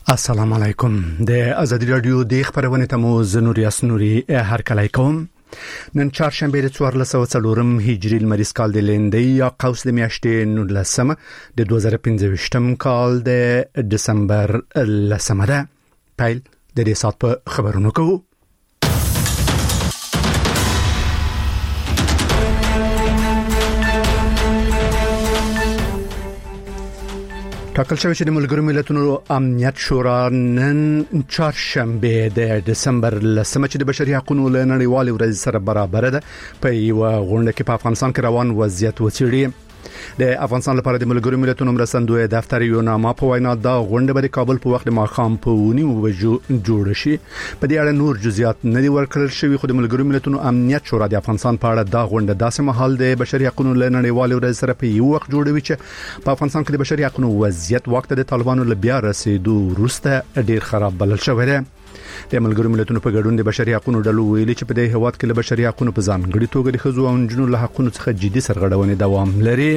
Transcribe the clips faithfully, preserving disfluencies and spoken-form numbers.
السلام علیکم. د ازادي رادیو د خبرونه تمو زنوري اسنوري هر کله کوم نن چهارشنبه د څوارلس سوه څلورم هجري لمریز کال د لندې یا قوس د میاشتې نولسمه د دوه زره پنځه ویشتم کال د دسمبر لسمه ده. پیل د دې سات په خبرونو کوو. ټاکل شوی چې د ملګرو ملتونو امنیت شورا نن چهارشنبه د دسمبر لسمه چې د بشري حقوقو له نړیوالې ورځې سره برابر ده په یو غونډه کې په افغانستان کې روان وضعیت وڅېړي. د افغانستان لپاره د ملګرو ملتونو مرستندوی دفتر یو نامه په وینا دا غونډه به د کابل په وخت د ماښام په ونیو بجو جوړ شي. په دې اړه نور جزئیات نه دي ورکړل شوي، خو د ملګرو ملتونو امنیت شورا د افغانستان په اړه دا غونډه داسې مهال د بشري حقوقو له نړیوالې ورځې سره په یو وخت جوړوي چې په افغانستان کې د بشري حقوقو وضعیت وخت د طالبانو له بیا رسیدو وروسته ډیر خراب بلل شوی دی. د ملګرو ملتونو په ګډون د بشري حقوقو ډلو ویلي چې په دې هیواد کې د بشري حقوقو په ځانګړي توګه د ښځو او نجونو له حقوقو څخه جدي سرغړونې دوام لري.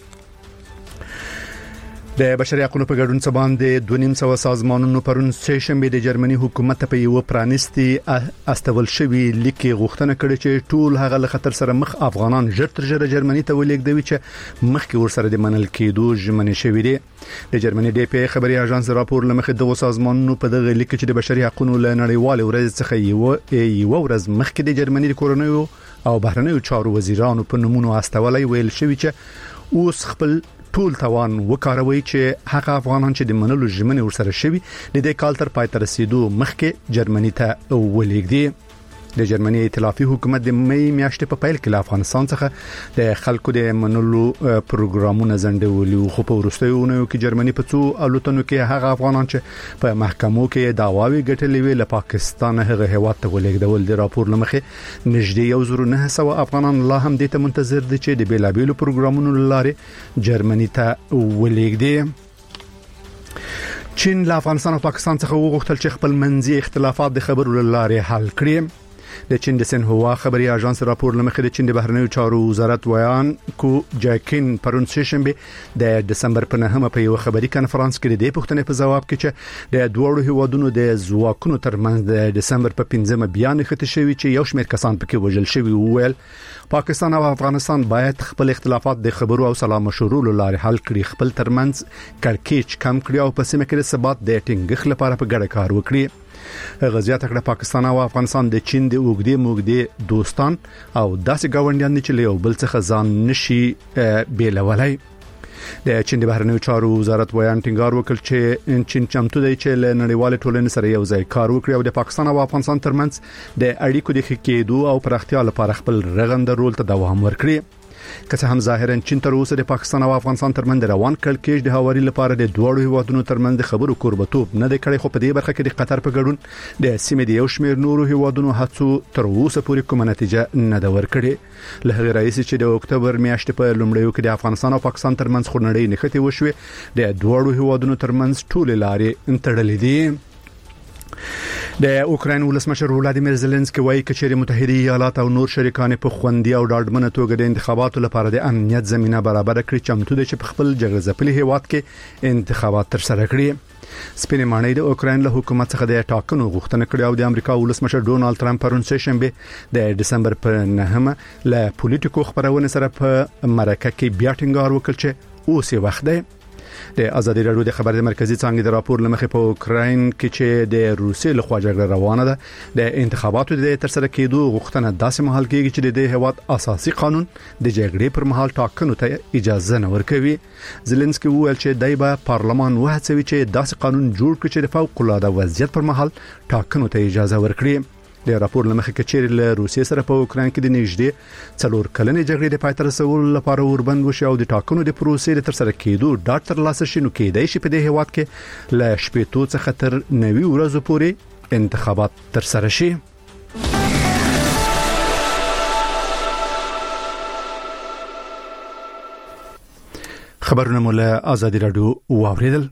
د بشري حقوقو په ګډون سبان د دوه نیم سوه سازمانونو پرون سه شنبه د جرمني حکومت په یو پرانستي استول شوی لیک غوښتنه کړې چې ټول هغه له خطر سره مخ افغانان ژر تر ژره جرمني ته ولېږدوي چې مخکې ورسره د منل کېدو ژمنې شوې دي. د جرمني ډي پی خبري اژانس راپور لمخې دغه سازمانونو په دغه لیک چې د بشري حقوقو له نړیوالې ورځې څخه یو یو ورځ مخکې د جرمني د کورونیو او بهرنیو چارو وزیرانو په نومونو استولای ویل شوی چې اوس خپل ټول توان وکاروي چې هغه افغانان چې د منلو ژمنې ورسره شوي د دې کال تر پای ته رسیدو مخکې جرمني ته ولېږدي. د جرمني ائتلافي حکومت د مې میاشتې په پیل کې له افغانستان څخه د خلکو د منلو پروګرامونه ځنډولي، خو په وروستیو اونیو کې جرمني په څو الوتنو کې هغه افغانان چې په محکمو کې دعواوې ګټلې وي له پاکستان هغه هیواد ته ولېږدول. د راپور لمخې نږدې یو زر نه سوه افغانان لا هم د ته منتظر دي چې د بیلابېلو پروګرامونو لارې جرمني ته ولېږدي. چین له افغانستان او پاکستان څخه وغوښتل چې خپل منځي اختلافات د خبرو لارې حل کړي. د چین د سنهوا خبري اژانس راپور لمخې د چین د بهرنیو چارو وزارت ویان کو جاکین پرون سه شنبه د دسمبر په نهمه په یو خبري کانفرنس کې د پښتنې په جواب کې چې د دوړو هیوادونو د ځواکونو ترمنځ د دسمبر په پنځمه بیان خته شوی چې یو شمېر کسان پکې وژل شوی وویل پاکستان او افغانستان باید خپل اختلافات د خبرو او سلام مشورو لارې حل کړي، خپل ترمنځ کړکېچ کم کړي او په سیمه کې د ثبات د ټینګښت لپاره په ګډه کار وکړي. غزيات کړه پاکستان او افغانستان د چین د اوګدي موګدي دوستان او داسې گاونډیان چې له یو بل څخه ځان نشي بیلولای. د چین د بهرنیو چارو وزارت ویان ټینګار وکړ چې چین چمتو دی چې له نړیوال ټولنې سره یو ځای کار وکړي او د پاکستان او افغانستان ترمنځ د اړیکو د ښه کېدو او پراختیا لپاره خپل رغنده رول ته دوام ورکړي. که څه هم ظاهرا چین تر اوسه د پاکستان او افغانستان ترمنځ روان کړکېچ د هواري لپاره د دوړو هیوادونو ترمنځ د خبرو کوربتوب نه دی کړی، خو په دې برخه کې د قطر په ګډون د سیمې د یو شمېر نورو هیوادونو هڅو تر اوسه پورې کومه نتیجه نه ده ورکړې. له هغه رئیس چې د اکتوبر میاشتې په لومړیو کې د افغانستان او پاکستان ترمنځ خورنړۍ نښتې وشوې، د دوړو هیوادونو ترمنځ ټول لارې تړلې دي. د اوکراین ولسمشر ولادیمیر زيلنسکي وايي چې متحده ایالات او نور شریکان په خوندي او ډاډمنه توګه د انتخاباتو لپاره د امنیت زمينه برابر کړي، چمتو دي چې په خپل جګړه ځپلي هیواد کې انتخابات تر سره کړي. سپینې ماڼۍ د اوکراین له حکومت څخه د ټاکنو غوښتنه کړې او د امریکا ولسمشر ډونالد ټرمپ پرون سه شنبه د دسمبر په نهمه له پولیټیکو خبرونه سره په مرکه کې بیا ټینګار وکړ چې اوس یې وخت دی. د ازادي رادیو د خبر د مرکزی څنګه د راپور لمخې په اوکراین کې چې د روسیې له خوا جګړه روانه ده د انتخاباتو د تر سره کېدو غوښتنه داسې مهال کېږي چې د هیواد اساسي قانون د جګړې پر مهال ټاکنو ته اجازه نه ورکوي. زيلنسکي وویل چې دای په پارلمان وهڅوي چې داسې قانون جوړ کړي چې د فوق العاده وضعیت پر مهال ټاکنو ته اجازه ورکړي. د راپور لمخې کچېر له روسیې سره په اوکراین کې د نږدې څلور کلنې جګړې د پای ته رسولو لپاره وربند وشي او د ټاکنو د پروسې د تر سره کېدو ډاټ تر لاسه شي، نو کېدای شي په دې هیواد کې له شپږ څخه تر نوي ورځې پورې انتخابات تر سره شي. خبرونه مو له ازادي رادیو واوریدل.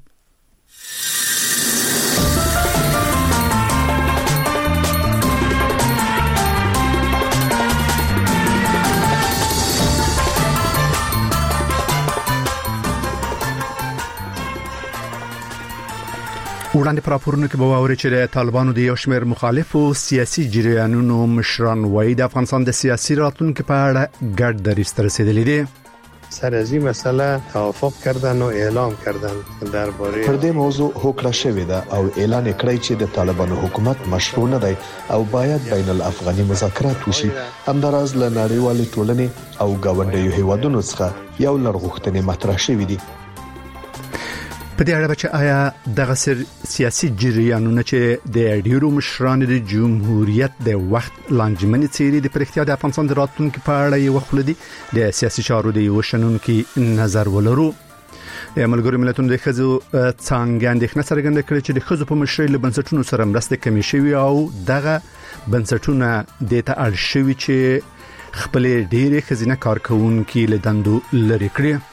وړاندې پر راپورونو کې به واوري چې د طالبانو د یو شمېر مخالفو سیاسي جریانونو مشران وایي د افغانستان د سیاسي راتلونکو په اړه ګډ دریځ ته رسیدلي دي. سر از این مسئله توافق کردن و اعلام کردن درباره پر دې موضوع هوکړه شوې ده او اعلان کړی چې د طالبانو حکومت مشروع نه دی او باید بین الافغاني مذاکرات وشي. همداراز له نړیوالې ټولنې او ګاونډیو هیوادونو څخه یو لړغوښتنې مطرح شوې دي. په دې اړه چې آیا دغه سر سیاسي جریانونه چې د ډیرو مشرانو د جمهوریت د وخت لانجمنې څیرې د پرختیا د افغانستان د راتلونکو په اړه یو خلدي د سیاسي چارو د یو شنونکو نظر ولرو. د ملګرو ملتونو د خزو څنګه اندېښنه څرګنده کړې چې د خزو په مشرۍ له بنسټونو سره مرسته کمې شوې او دغه بنسټونه د ته اړ شوي چې خپل ډېرې خزینه کارکونکو له دندو لري کړی.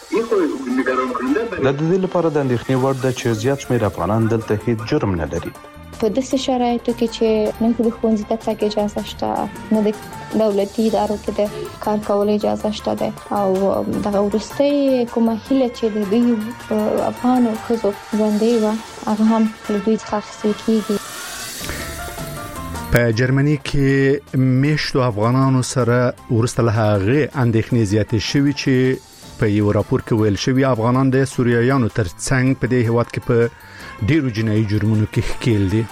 د دې لپاره د اندېښنې وړ ده چې زیات شمېر افغانان دلته هیڅ جرم نه لري. په داسې شرایطو کې چې نه د ښوونځي ته تګ اجازه شته، نه د دولتي ادارو کې د کار کول اجازه شته ده او دغه ورستۍ کومه هیله چې د دوی افغان خزو ژوندۍ و هغه هم له دوی څخه اخیستل کیږي. په جرمني کې میشتو افغانانو سره ورسته له هغه اندېښنې زیاتې شوې چې په یو راپور کې ویل شوی افغانان د سوریایانو ترڅنګ په دې هیواد کې په ډیرو جنایي جرمونو کې ښکېل دي.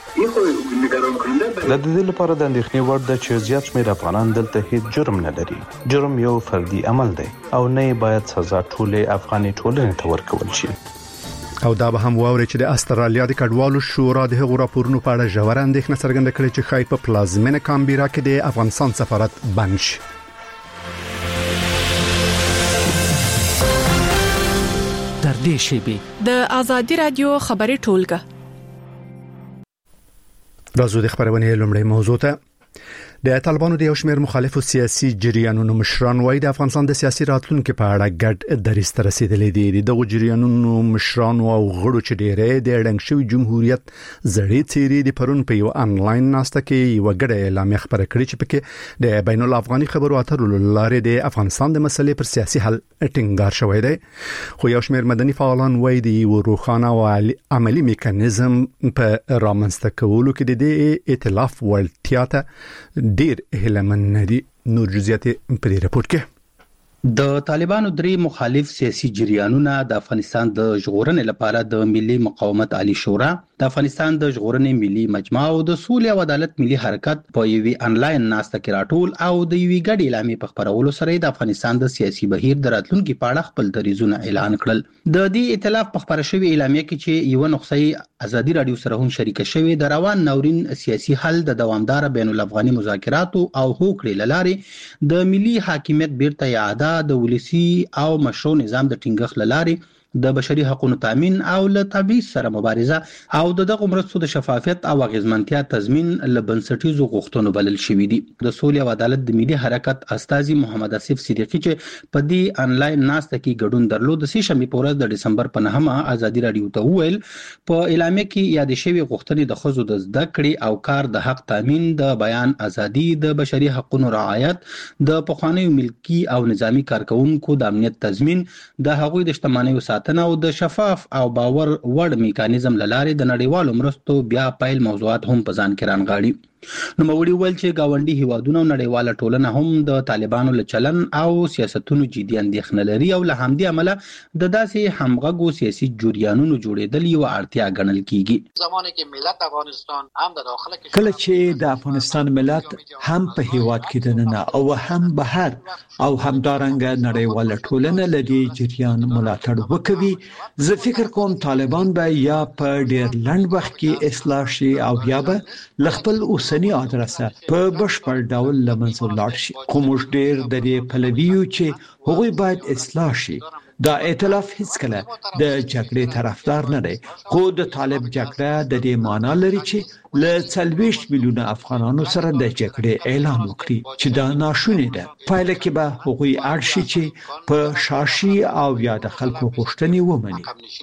د دې لپاره د اندېښنې وړ ده چې زیات شمېر افغانان دلته هیڅ جرم نه لري. جرم یو فردي عمل دی او نه باید سزا ټولې افغاني ټولنې ته ورکول شي. او دا به هم واوري چې د استرالیا د کډوالو شورا د هغو راپورونو په اړه ژور اندېښنه څرګنده کړې چې خای په پلازمینه کامبیرا کې د افغانستان سفارت بند شي. در دې شیبه د ازادي رادیو خبري ټولګه راځو د خبرونه لومړی موضوع ته. د طالبانو د یو شمېر مخالفو سیاسي جریانونو مشران وایي د افغانستان د سیاسي راتلونکو په اړه ګډ دریځ ته رسیدلي دي. دغه جریانونو مشران او غړو چې ډېرې د ړنګ شوی جمهوریت زړې څیرې د پرون په یو انلاین ناسته کې یو ګډه اعلامیه خبره کړې چې پکې د بین الافغاني خبرو اترو لارې د افغانستان د مسلې پر سیاسي حل ټینګار شوی دی. خو یو شمېر مدني فعالان وایي د یو روښانه او عملی میکانیزم په رامنځته کولو کې د دې ائتلاف ولټیا ته ډیر هلمن ندي. نور جزئیات په دې راپور کې. د طالبانو درې مخالف سیاسي جریانونه د افغانستان د ژغورنې لپاره د ملي مقاومت عالی شورا، د افغانستان د ژغورنې ملي مجمع او د سولې او عدالت ملي حرکت په یوې انلاین ناسته کې راټول او د یوې ګډې اعلامیې په خبرولو سره د افغانستان د سیاسي بهیر د راتلونکو په اړه خپل دریځونه اعلان کړل. د دې ائتلاف په خبره شوی اعلامیه کې چې یو نقطه ازادي رادیو سره هم شریک شوی د روان ناورین سیاسي حل د دوامدار بین الافغاني مذاکرات او هوکړې لارې د ملي حاکمیت بیرته اعاده د ولسی او مشروع نظام د ټینګښت لارې د بشري حقوقو تامین او له تبعیض سره مبارزه او دغه مرستو د شفافیت او اغیزمنتیا تضمین له بنسټیزو غوښتنو بلل شوې دي. د سولې او عدالت د ملي حرکت استاذي محمد اسف صدیقی چې په دې انلاین ناسته کې ګډون درلود د سې شنبې په ورځ د دسمبر په نهمه ازادي رادیو ته وویل په اعلامیه کې یاد شوی غوښتنې د خزو د زده کړې او کار د حق تامین، د بیان ازادي، د بشري حقوقو رعایت، د پخوانیو ملکی او نظامی کارکونکو د امنیت تضمین، د هغوی د شتمنیو ساتنه او د شفاف او باور وړ میکانیزم لاره د نړیوالو مرستو بیا پایل موضوعات هم په ځان کې رانغاړي. نو موري ول چې گاونډي هیوادونو نړیواله ټولنه هم د طالبانو له چلن او سیاستونو جدي اندېښنه لري او له همدې عمله د داسې همغږو سیاسي جریانونو جوړېدل یو اړتیا ګڼل کیږي. زمانه کې ملت افغانستان هم د داخله کې کله چې د افغانستان ملت هم په هیواد کې دننه او هم بهر او همدارنګه نړیواله ټولنه لدی جریان ملاتړ وکوي، زه فکر کوم طالبان به یا په ډیر لنډ وخت کې اصلاح شي او یا به لخپل سنی ادرسه په بشپړ ډول لمنځه لاړ شي. خو موږ ډېر د دې پلویو چې هغوی باید اصلاح شي. دا ائتلاف هیڅ کله د جګړې طرفدار نه دی، خو د طالب جګړه د دې معنی لري چې له څلويښت میلیونه افغانانو سره د جګړې اعلان وکړي چې دا ناشونې ده. پایله کې به هغوی اړ شي چې په شاشي او یا د خلکو غوښتنې ومني.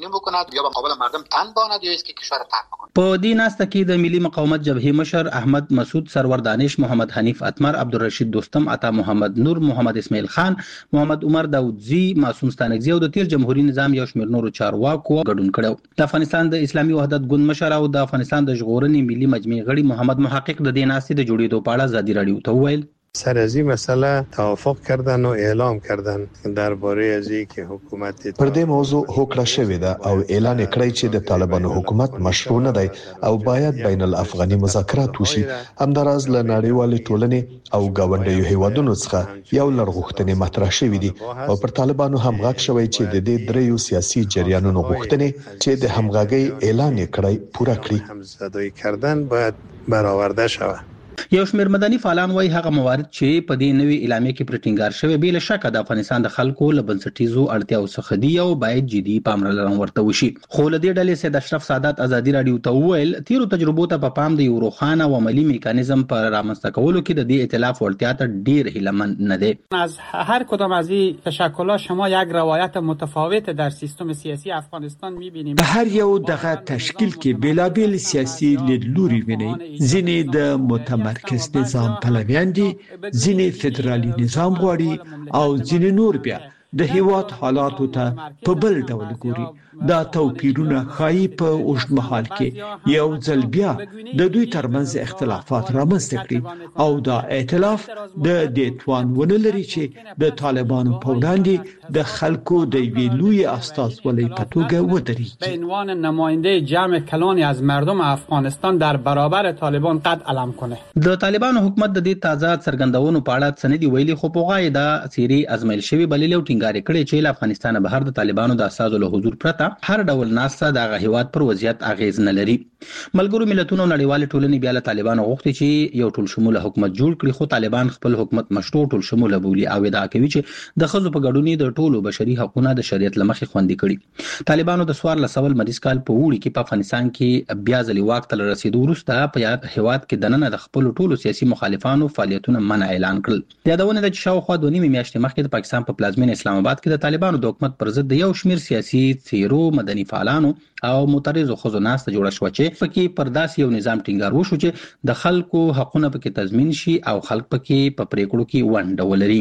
په دې ناسته کې د ملي مقاومت جبهې مشر احمد مسعود سرور دانش، محمد حنیف اتمر، عبدالرشید دوستم، عطا محمد نور، محمد اسماعیل خان، محمد عمر داودزی، معصوم ستانکزی او د تیر جمهوریت نظام یو شمېر نورو چارواکو ګډون کړو. د افغانستان د اسلامي وحدت ګوند مشر او د افغانستان د ژغورنې ملي مجمع غړي محمد محقق د دې ناستې د جوړېدو په اړه ازادي رادیو ته وویل سر از این مسئله توافق کردن و اعلام کردن درباره از اینکه حکومت پر دې موضوع هوکړه شوې ده او اعلان کړی چې د طالبانو حکومت مشروع نه دی او باید بین الافغاني مذاکرات وشي. همداراز له نړیوالې ټولنې او ګاونډیو هیوادونو څخه یو لړ غوښتنې مطرح شوې دي او پر طالبانو هم غږ شوی چې د دې دریو سیاسي جریانونو غوښتنې چې د همغږي اعلان کړی پوره کړي. همزدایی کردن باید برآورده شود. یو شمېر مدني فعالان وايي هغه موارد چې په دې نوې اعلامیه کې پرټینګار شوی بل شک د افغانستان د خلکو له بنسټیزو اړتیاو څخه دی او باید جدي پاملرنه ورته وشي. خو له دې ډلې سید اشرف سادات ازادي رادیو ته وویل تیرو تجربو ته په پام د یو روښانه او عملی میکانیزم پر رامنځته کولو کې د دې ائتلاف ورتیا ته ډیر هیلمن نه دی. از هر کدام از این تشکلات شما یک روایت متفاوت در سیستم سیاسی افغانستان می‌بینیم. په هر یو دغه تشکیل کې بلابل سیاسي لیدلوري ویني. ځینې د متمرکز نظام پلویان دي، ځینې فدرالي نظام غواړي او ځینې نور بیا د هیواد حالاتو ته په بل ډول ګوري. دا توپیرونه ښایي په اوږد مهال کې یو ځل بیا د دوی ترمنځ اختلافات رامنځته کړي او دا ائتلاف د دې توان ونه لري چې د طالبانو په وړاندې د خلکو د یوې لویې استازولۍ په توګه ودرېږي. به عنوان نماینده جمع کلانی از مردم افغانستان در برابر طالبان قد علم کنه. د طالبانو حکومت د دې تازه څرګندونو په اړه سندي ویلي خو په غوای دا سيري ازمایل شوی بلل او ټینګار کړي چې له افغانستان بهر د طالبانو د اساسو له حضور پرته هر ډول ناسه د هیواد پر وضعیت اغیز نه لري. ملګرو ملتونو نړیوال ټولنې بیا له طالبانو غوښتي چې یو ټول شموله حکومت جوړ کړي خو طالبان خپل حکومت مشروع ټول شموله بولي او ادعا کوي چې د خزو په ګډون د ټولو بشري حقوقو د شریعت لمخې خوندي کړي. طالبانو د سوار لسول مریض کال په وړي کې په افغانستان کې بیا ځلې واک ته رسیدو وروسته په هیواد کې دننه د خپل ټولو سیاسي مخالفانو فعالیتونه منع اعلان کړل. یادونه ده چې شاوخوا دوه نیمه میاشتې مخکې د پاکستان په پلازمین اسلام آباد کې د طالبانو د حکومت پر ضد یو شمیر سیاسي څیرو مدني فعالان او معترضو خزو ناست جوړه شو چې پکې پر داسې یو نظام ټینګار وشو چې د خلکو حقونه پکې تضمین شي او خلک پکې په پریکړو کې ونډه ولري.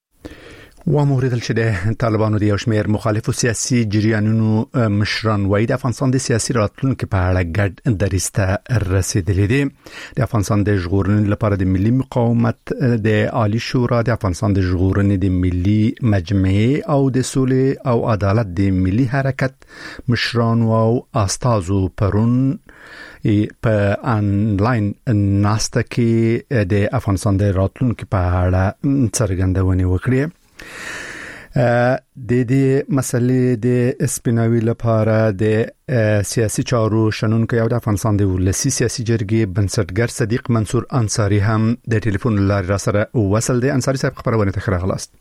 و موریدل چې د طالبانو د یو شمېر مخالفو سیاسي جریانونو مشران وایي د افغانستان د سیاسي راتلونکو په اړه ګډ دریځ ته رسیدلي دي. د افغانستان د ژغورنې لپاره د ملي مقاومت د عالی شورا، د افغانستان د ژغورنې د ملي مجمع او د سولې او عدالت د ملي حرکت مشران او استازو پرون په انلاین ناسته کې د افغانستان د راتلونکو په اړه څرګندونې وکړې. د دې مسلې د اسپیناوي لپاره د سیاسي چارو شنونکو او د افغانستان د ولسی سیاسي جرګې بنسټګر صدیق منصور انصاری هم د ټلیفون لارې را سره وصل دي. انصاری صاحب خبرونه ته راغلاست.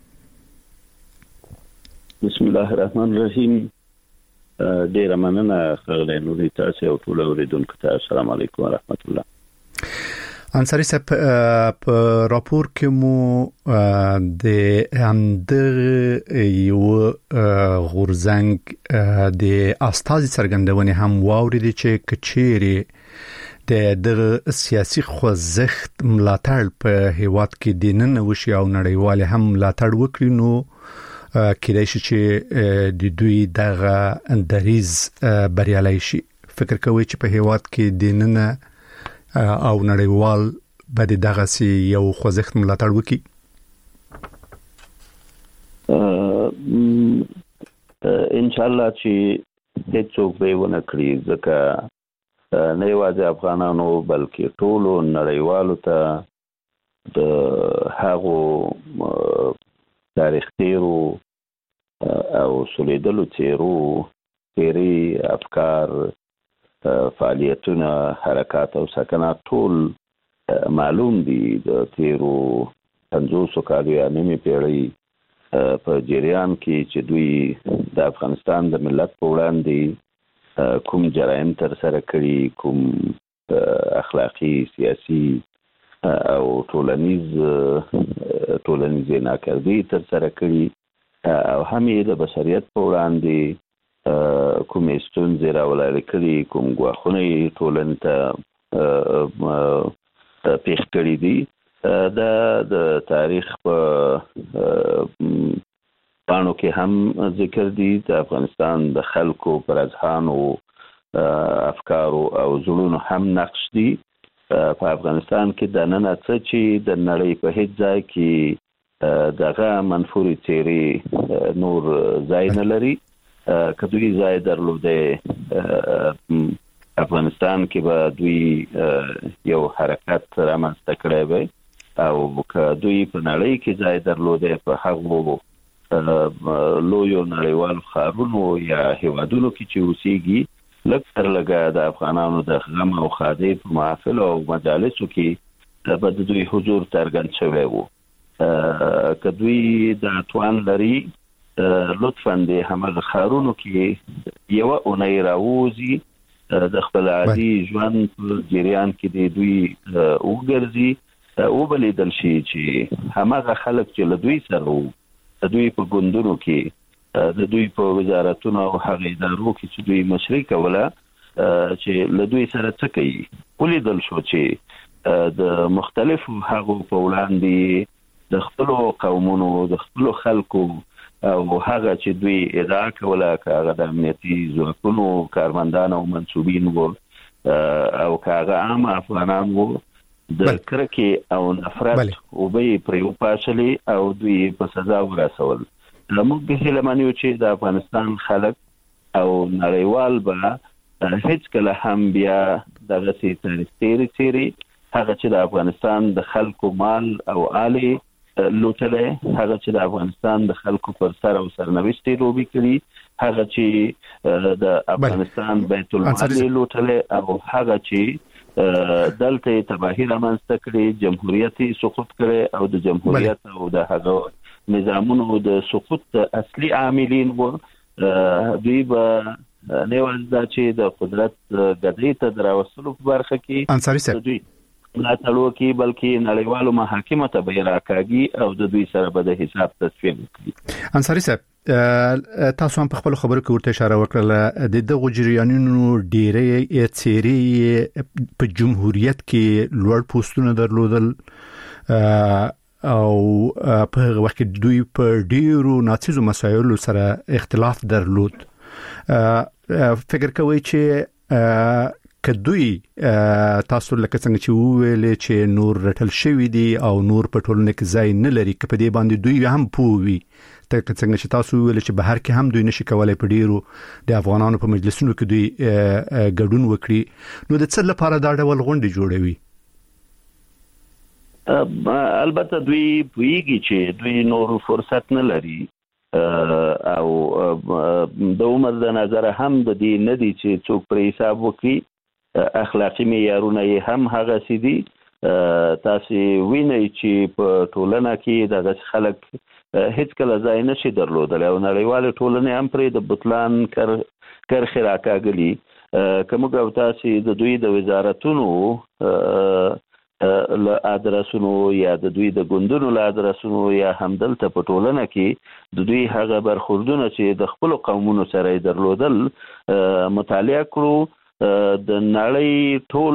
بسم الله الرحمن الرحیم. ډیر مننه خغلی نوري تاسو او ټول اوریدونکو ته السلام علیکم ورحمت الله. انصاری صاحب په راپور کې مو د همدغه یو غورځنګ د استازي څرګندونې هم واوریدي چې کچېری د دغه سیاسي خوځښت ملاتړ په هیواد کې د نن وشي او نړیوال هم ملاتړ وکړي نو کېدای شي چې د دوی دغه دریز بریالي شي. فکر کوي چې په هیواد کې د نن او نړیوال به دغه سي یو خوځښت ملاتړ وکړي؟ ان شاء الله چې هیڅوک به ونه کړی ځکه نه یوازې افغانانو بلکې ټولو نړیوالو ته د هغو تاریخ تیرو او سولیدلو تیرو تیری افکار فعالیتونه حرکات او سکنات ټول معلوم دي. د تیرو پنځوسو کالو یا نیمې پیړۍ په جریان کې چې دوی د افغانستان د ملت په وړاندې کوم جرایم تر سره کړي، کوم اخلاقی سیاسي او ټولنیز ټولنیز ناکردي تر سره کړي او هم د بشریت په وړاندې کومې ستونزې راولاړې کړي کوم ګواښونه ټولنې ته پیښ کړي دي دا د تاریخ په پاڼو کې هم ذکر دي د افغانستان د خلکو پر اذهانو افکارو او زړونو هم نقش دي په افغانستان کې د نن څه چې د نړۍ په هیڅ ځای کې دغه منفوري څیرې نور ځای نه لري که دوی ځای درلوده افغانستان کې به دوی یو حرکت رامنځته کړی وي او که دوی په نړۍ کې ځای درلوده په هغو لویو نړیوالو ښارونو یا هیوادونو کې چې اوسېږي لږ تر لږه د افغانانو د غم او ښادۍ په محافلو او مجالسو کې به د دوی حضور څرګند شوی و که دوی د توان لري لطفاً د همغه ښارونو کې یوه اونۍ راووځي د خپل عادي ژوند په جریان کې د دوی وګرځي وبلیدل شي چې همغه خلک چې له دوی سره وو د دوی په ګوندونو کې د دوی په وزارتونو او هغه ادارو کې چې دوی مشري کوله چې له دوی سره څه کوي ولیدل شو چې د مختلفو هغو په وړاندې د خپلو قومونو د خپلو خلکو او هغه چې دوی ادعا کوله که هغه د امنیتي ځواکونو کارمندان او منصوبین وو او که هغه عام افغانان وو د کرکې او نفرت اوبه پرې وپاشلې او دوی په سزا ورسول موږ به هیله منو چې د افغانستان خلک او نړیوال به هیڅ کله هم بیا دغه سي تاریخي تیری هغه چې د افغانستان د خلکو مال او آلي لوټله هغه چې د افغانستان د خلکو پر سر او سرنوشت لوبي کړی هغه چې د افغانستان بیت المال لوټله او هغه چې دلته تباہی رامنځته کړي جمهوریت سقوط کړي او د جمهوریت او د هغه نظامونو د سقوط اصلي عاملین وو دوی به نه ولدا چې د قدرت غدې ته دراوستلو په برخه کې انصاری صاحب دوی نه تلو کې بلکې نړیوالو محاکمه ته به راکاږي او د دوی سره به د حساب تصفیه وکړي انصاری صاحب تاسو هم په خپل خبرو کې ورته اشاره وکړه د دغه جریانونو ډېرې څیرې په جمهوریت کې لوړ پوسټونه درلودل او په هغه وخت دوی په ډیرو ناڅیزو مسایلو سره اختلاف درلود فکر کوي چې کدوې تاسو لکه څنګه چې ویل چې نور رټل شوی دي او نور په ټولنه کې ځای نه لري کله په دې باندې دوی هم پووي ته څنګه چې تاسو ویل چې بهر کې هم دوی نشي کولای په ډیرو د افغانانو په مجلسونو کې دوی ګډون وکړي نو د څه لپاره دا ډول غونډې جوړوي البته دوی پویږي چې دوی نور فرصت نه لري او د عمر د نظر هم د دې نه دي چې څوک پر حساب وکړي اخلاقی معیارونه هم هغه سيدي تاسو وینئ چې په ټولنه کې دغه خلک هیڅ کله ځای نشي درلودل او نړیواله ټولنه هم پرې د بطلان کر کرخه راکاګلی کوم غو تاسو د دوی د وزارتونو ل ادرسونو یا د دوی د ګوندونو ل ادرسونو یا همدلته په ټولنه کې د دوی هغه برخوردونه چې د خپل قومونو سره درلودل مطالعه کړو د نړۍ ټول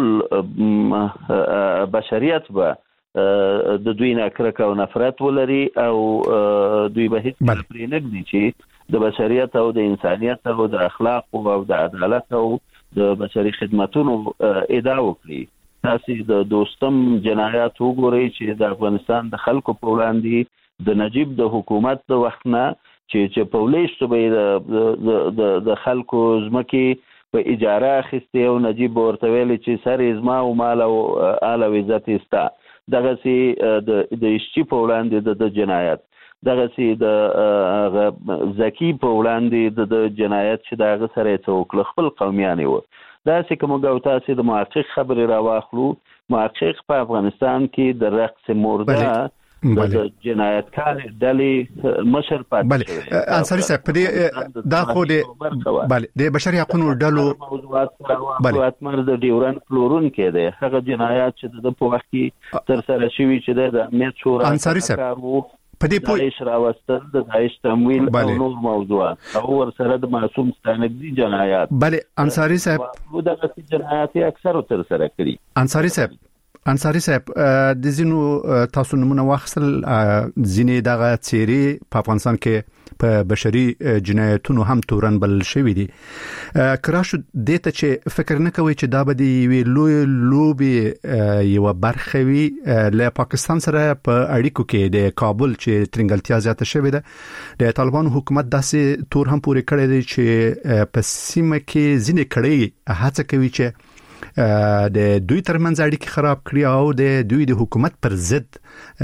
بشریت به د دوی نه کرکه او نفرت ولري او دوی به هیڅ پرې نه دي چې د بشریت او د انسانيت او د اخلاق او د عدالت او د بشري خدماتونو ادعا وکړي تاسو د دوستم جنایات وګورئ چې د افغانستان د خلکو په وړاندې د نجیب د حکومت د وخت نه چې چې پولیس به د د خلکو ځمکې په اجاره اخیستي او نجیب ورته ویل چې سر ازما او مال او اعلی عزت استا دغه سي د د شي په وړاندې د جنایت دغه سي د زکی په وړاندې د جنایت چې دغه سره څوک خپل قومیان وو دا چې کوم غو تاسو د محقق خبري راواخلو محقق په افغانستان کې د رقص مرده د جنایتکار ډلې مشر پاتې شوی. بله انصاری صاحب په دې دا خو د بله د بشري حقوقو ډلو موضوعات راوړل اتمر د ډیورن فلورون کې ده هغه جنایات چې د په وخت کې تر سره شوی چې د امنیت شورا انصاری صاحب په دې پوي داعش راوستل د داعش تمویل او نور موضوعات او ور سره د معصوم ستانګدي جنایات. بله انصاری صاحب دغه جنایات اکثر تر سره کړی. انصاری صاحب انصاری صاحب د زینو تاسو نمونه واخصل زینې دغه چيري په افغانستان کې په بشري جنایتونو هم تورن بل شوې دي. کراش د ته چې فکر نه کوي چې دا به دی وی لوی لوبي یو برخه وي له پاکستان سره په اړیکو کې د کابل چې ترنګلتیا زیاته شوې ده د طالبان حکومت داسې تور هم پورې کړی دی چې په سیمه کې ځینې کړي هڅه کوي چې د دوی ترمنځ اړیکې خراب کړي او د دوی د حکومت پر ضد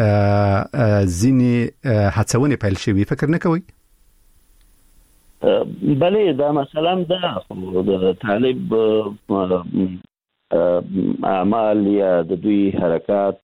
ځینې هڅونې پیل شوي. فکر نه کوي؟ بله دا مثلا دا د طالب اعمال یا د دوی حرکات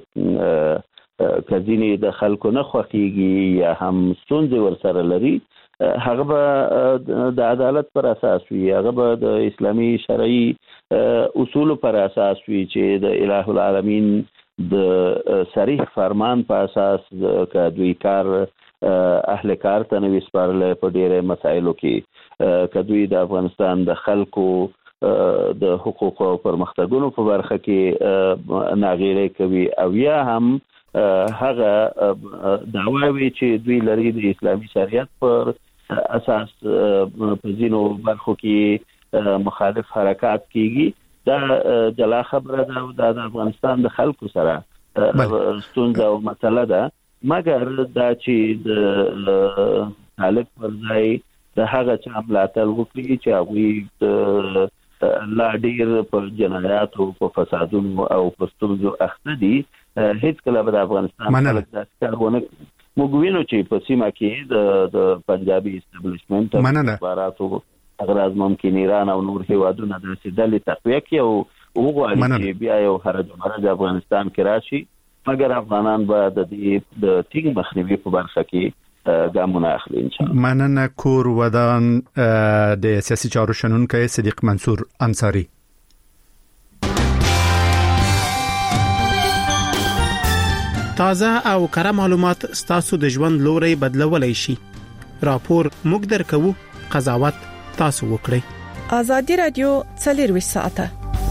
کزینی د خلکو نه خوښیږي یا هم ستونزې ورسره لري هغه به د عدالت پر اساس وي هغه به د اسلامي شرعي اصول پر اساس وي چې د الٰه العالمین د صریح فرمان په اساس ک دوی کار اهل کار ته نوې سپارل په ډېر مسایلو کې ک دوی د افغانستان د خلکو د حقوقو او پرمختګونو په برخه کې ناغیره کوي او یا هم هغه دعوی چې دوی لري د اسلامي شریعت پر اساس په ځینو برخو کې مخالف حرکات کیږي. دا جلا خبره ده او د افغانستان د خلکو سره ستونزه او مسله ده مګر دا چې د طالب پر ځای د هغه چا ملاتړ وکړي چې هغوی لا ډیر په جنایات او په فسادونو او په ستونزو اخته دي هیڅ کله به د افغانستان خلک داسې کار ونه کړي. موږ وینو چې په سیمه کې د پنجابي اسټابلیشمنت او استخباراتو اغراض ممکن ایران او نور هیوادونه داسې ډلې تقویه کړي او وغواړي چې بیا یو هرج و مرج افغانستان کې راشي مګر افغانان به د دې د ټینګ مخنیوي په برخه کې ګامونه اخلي ان شاء الله. مننه. کور ودان د سیاسي چارو شنونکي صدیق منصور انصاری. تازه او کره معلومات ستاسو د ژوند لوري بدلولای شي. راپور موږ درکو، قضاوت تاسو وکړئ. ازادي رادیو څلور ساعته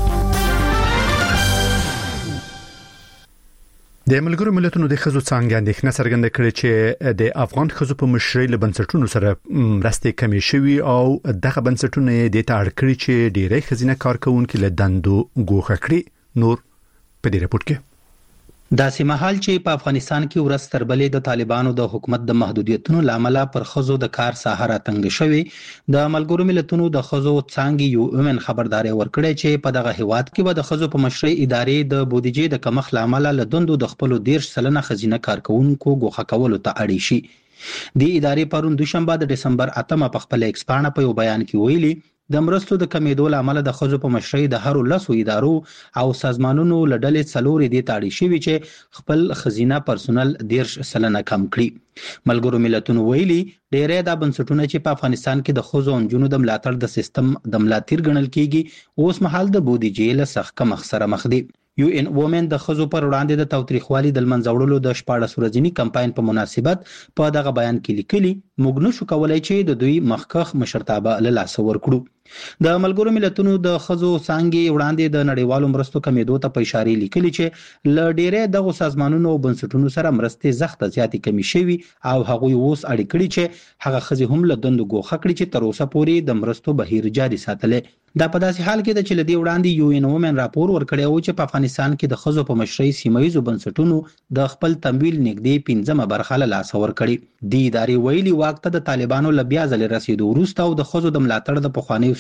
د ملګرو ملتونو د خزو څنګه اندېښنه څرګنده کړې چې د افغان خزو په مشرۍ له بنسټونو سره مرستې کمې شوي او دغه بنسټونه د تاړ کړی چې ډېری خزینه کارکونکو له دندو ګوښه کړی. نور په دې رپورت کې داسې مهال چې په افغانستان کې ورځ تر بلې د طالبانو د حکومت د محدودیتونو لامل پر خزو د کار ساحه تنګ شوی د ملګرو ملتونو د خزو څنګه یو امن خبرداري ورکړي چې په دغه هیواد کې به د خزو په مشرۍ ادارې د بودیجې د کمښت لامل له دندو د خپل ډیر سلنه خزینه کارکونکو ګوښه کولو ته اړ شي. د ادارې پرون دوشنبه د دسمبر اتمه په خپل ایکس پاڼه په یو بیان کې ویلي د مرستو د کمیدو لامل د خزو په مشرۍ د هرو لسو ادارو او سازمانونو لړلې څلورې دي تاړي شوی چې خپل خزینه پرسونل دیرش سلنه کم کړي. ملګرو ملتونو ویلي ډېرې د بنسټونو چې په افغانستان کې د خزو انجونو د ملاتړ د سیستم د ملاتړ ګڼل کیږي اوس مهال د بودیجې له سخت کمښت سره مخ دي. یو ان وومن د خزو پر وړاندې د تاوتریخوالي د منځوړلو د شپاړس ورځنی کمپاین په مناسبت په دغه بیان کې لیکلي موږ نشو کولای چې د دوی مخکخ مشرتابه له لاس ورکړو. د ملګرو ملتونو د خزو څنګه وړاندې د نړیوالو مرستو کمیدو ته په اشاره لیکلي چې ل ډېرې دغه سازمانونو او بنسټونو سره مرستې زخته زیاتې کمی شوي او هغوی اوس اړ کړي چې هغه خزي هم له دندو ګوښه کړي چې تر اوسه پورې د مرستو بهیر جاري ساتلې. دا په داسې حال کې د چې لدی وړاندې یو ان وومن راپور ورکړی او چې په افغانستان کې د خزو په مشرۍ سیمایي بنسټونو د خپل تمویل نږدې پنځمه برخه له لاس ورکړي. د ادارې ویلي واک ته د طالبانو له بیا ځل رسیدو وروسته او د خزو د ملاتړ د پخوانیو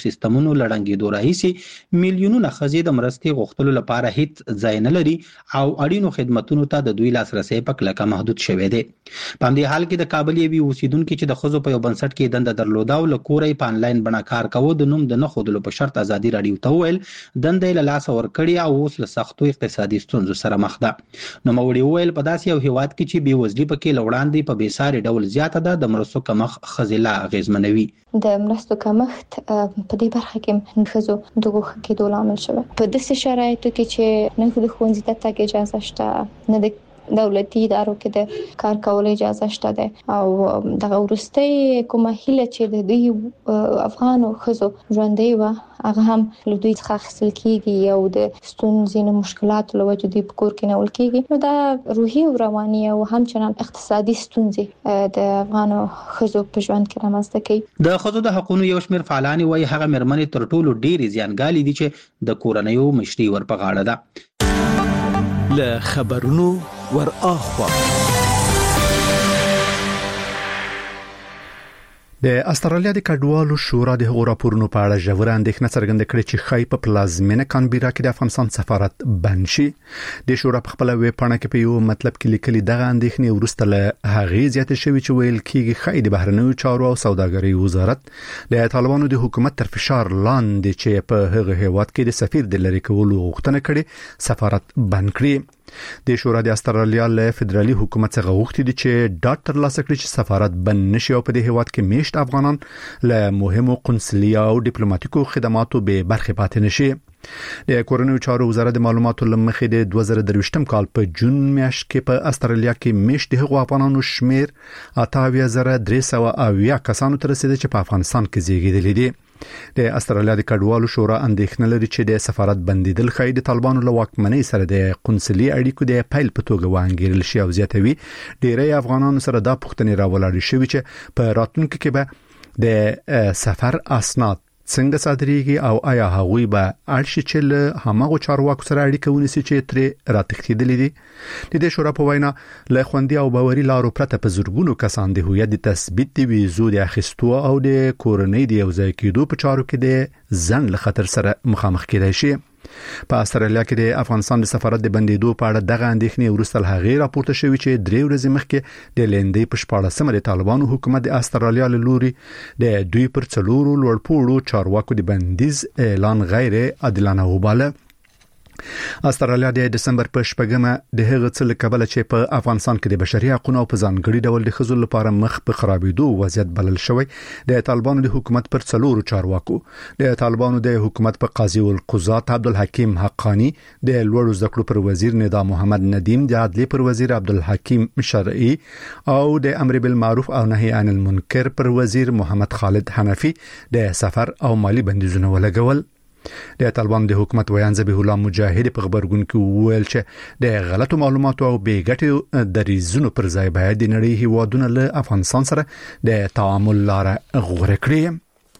سیستمونو لړنګېدو راهیسې میلیونونه ښځې د مرستې غوښتلو لپاره هیڅ ځای نه لري او اړینو خدماتو ته د دوی لاسرسي په کلکه محدود شوی دی. په همدې حال کې د کابل یوې اوسیدونکو چې د ښځو په یو بنسټ کې دنده درلوده او له کوره په انلاین بڼه کار کاوه د نوم د نه ښودلو په شرط ازادي راډیو ته وویل دنده یې له لاسه ورکړې او اوس له سختو اقتصادي ستونزو سره مخ ده. نوموړي وویل په داسې یو هیواد کې چې بېوزلي پکې له وړاندې په بېساري ډول زیاته ده د مرستو کمښت ښځې لا اغېزمنوي. د مرستو کمښت په دې برخه کې ښځو د ګوښه کېدو لامل شوی. په داسې شرایطو کې چې نه د ښوونځي ته تګ اجازه شته نه د دولتي ادارو کې د کار کول اجازه شته ده او دغه ورستۍ کومه هیله چې د دوی افغان ښځو ژوندۍ و هغه هم له دوی څخه اخیستل کیږي او د ستونزې نه مشکلات له وجې دوی په کور کې نه ول کیږي. نو دا روحي او رواني او همچنان اقتصادي ستونزې د افغان ښځو په ژوند کې رامنځته کوي. د ښځو د حقوقو یو شمېر فعالان وایي هغه مېرمنې تر ټولو ډېرې زیانګالې دي چې د کورنیو مشري ور په غاړه ده. له خبرونو ور اخوا د استرالیا د کډوالو شورا د هغو راپورونو په اړه ژوره اندېښنه څرګنده کړې چې ښایي په پلازمینه کانبیرا کې د افغانستان سفارت بند شي. د شورا په خپله ویب پاڼه کې په یو مطلب کې لیکلي دغه اندېښنې وروسته له هغې زیاتې شوې چې ویل کېږي ښایي د بهرنیو چارو او سوداګرۍ وزارت د طالبانو د حکومت تر فشار لاندې چې په هغه هیواد کې د سفیر د لرې کولو غوښتنه کړې سفارت بند کړي. د شورا د استرالیا له فدرالي حکومت څخه غوښتي دي چې ډاټ ترلاسه کړي چې سفارت بند نشي او په دې هیواد کې میشت افغانان له مهمو قنصلي او ډیپلوماټیکو خدماتو به برخه پاتې نشي. د کورنیو چارو وزارت د معلوماتو لمخې د دوه زره درویشتم کال په جون میاشت کې په استرالیا کې میشت د هغو افغانانو شمیر اته اویا زره درې سوه اویا کسانو ته رسیدي چې په افغانستان کې زیږیدلي دي. د استرالیا د کډوالو شورا اندېښنه لري چې د سفارت بندیدل ښایي د طالبانو له واکمنۍ سره د قنصلي اړیکو د پیل په توګه وانګیرل شي او زیاتوي. ډیری افغانانو سره دا پوښتنې راولاړې شوې چې په راتلونکي کې به د سفر اسناد څنګه صادریږي او آیا هغوی به اړ شي چې له هماغو چارواکو سره اړیکه ونیسي چې ترې راتښتېدلي دي. د دې شورا په وینا له خوندي او باوري لارو پرته په زرګونو کسان د هویت د تثبیت د ویزو د اخیستو او د کورنۍ د یوځای کېدو په چارو کې د ځنډ له خطر سره مخامخ کېدای شي. په استرالیا کې د افغانستان د سفارت د بندیدو په اړه دغه اندېښنې وروسته له هغې راپورته شوې چې درې ورځې مخکې د لندې په شپاړسمه د طالبانو حکومت د استرالیا له لوري د دوی پر څلورو لوړپوړو چارواکو د بندیز اعلان غیر عادلانه وباله. استرالیا د دسمبر په شپږمه د هغه څه له کبله چې په افغانستان کې د بشري حقوقو او په ځانګړي ډول د ښځو لپاره مخ په خرابېدو وضعیت بلل شوی د طالبانو د حکومت پر څلورو چارواکو د طالبانو د حکومت په قاضي القضات عبدالحکیم حقانی د لوړو زده کړو پر وزیر ندا محمد ندیم د عدلیې پر وزیر عبدالحکیم شرعي او د امر بالمعروف او نهي عن المنکر پر وزیر محمد خالد حنفي د سفر او مالی بندیزونه ولګول. د طالبان د حکومت ویان ذبیح الله مجاهد په خبرګون کې وویل چې د غلطو معلوماتو او بې ګټې دریځونو پر ځای باید د نړۍ هیوادونه له افغانستان سره د تعامل لاره غوره کړي.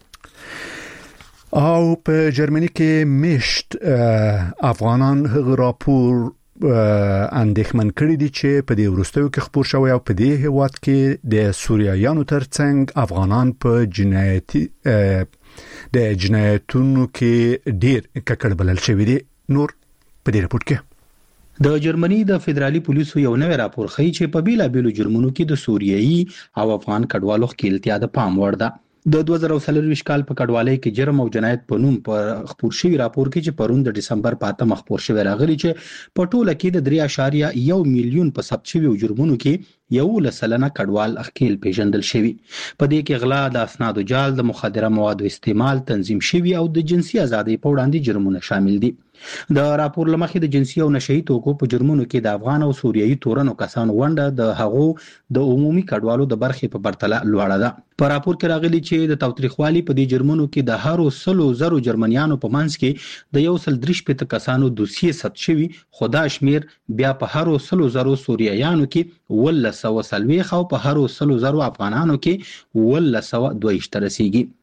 او په جرمني کې میشت افغانان هغه راپور اندېښمن کړي دي چې په دې وروستیو کې خپور شوی او په دې هیواد کې د سوریایانو ترڅنګ افغانان په جنایتي د جنایتونو کې ډیر ککړ بلل شوی دي. نور په دې راپور کې د جرمني د فدرالي پولیسو یو نوی راپور ښیي چې په بیلابیلو جرمونو کې د سوریایي او افغان کډوالو ښکیلتیا د پام وړ ده. د دوه زره څلور کال په کډوالۍ کې جرم او جنایت په نوم په خپور شوی راپور کې چې پرون د دسمبر په اتمه خپور شوی راغلی چې په ټوله کې د درې اعشاریه یو میلیون په ثبت شویو جرمونو کې یو لسلنه کډوال اخکیل پیژندل شوی. په دې کې غلا، د اسنادو جال، د مخدره موادو استعمال، تنظیم شوی او د جنسي ازادۍ په وړاندې جرمونه شامل دي. د راپور لمخې د جنسي او نشئی توکو په جرمونو کې د افغان او سوریایي تورنو کسانو ونډه د هغو د عمومي کډوالو د برخې په پرتله لوړه ده. په راپور کې راغلي چې د تاوتریخوالي په دې جرمونو کې د هرو سلو زرو جرمنیانو په منځ کې د یو سل درې شپېته کسانو دوسیې ثبت شوي، خو دا شمیر بیا په هرو سلو زرو سوریایانو کې ولس سوه څلوېښت او په هرو سلو زرو افغانانو کې ولس سوه دوه ویشت رسیږي.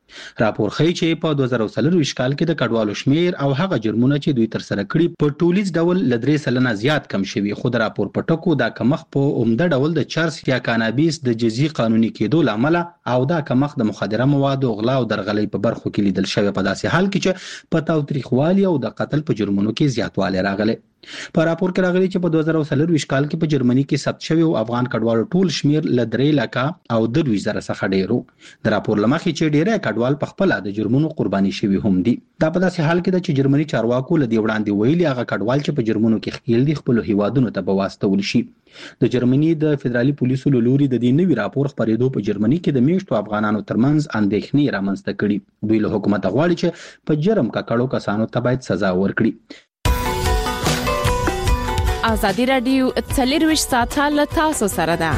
راپور ښیي چې په دوه زره څلور کال کې د کډوالو شمیر او هغه جرمونه چې دوی تر سره کړي په ټولیز ډول ل درې سلنه زیات کم شوي، خو د راپور په ټکو دا کمښت په عمده ډول د چرس یا کانابیس د جزئي قانوني کېدو لامل او دا کمښت د مخدره موادو، غلا او درغلۍ په برخو کې لیدل شوی، په داسې حال کې چې په تاوتریخوالي او د قتل په جرمونو کې زیاتوالی راغلی. په راپور کې راغلي چې په دوه زره څلور کال کې په جرمني کې ثبت شوی او افغان کډوالو ټول شمیر ل درې لکه او د دوه زره څخه ډیرو. د راپور لمخې چې ډیره کډوال په خپل د جرمونو قرباني شوی هم دي. دا په داسې حال کې د چې جرمني چارواکو ل دې وړاندې ویلي هغه کډوال چې په جرمونو کې خپل دي خپل هیوادونو ته به واستول شي. د جرمني د فدرالي پولیسو له لوري د دې نوي راپور خبرېدو په جرمني کې د میشتو افغانانو ترمنځ اندېښنې رامنځته کړي. دوی له حکومت غواړي چې په جرم ککړو کسانو ته باید سزا ورکړي. ازادي رادیو څلرویشت ساعته له تاسو سره ده.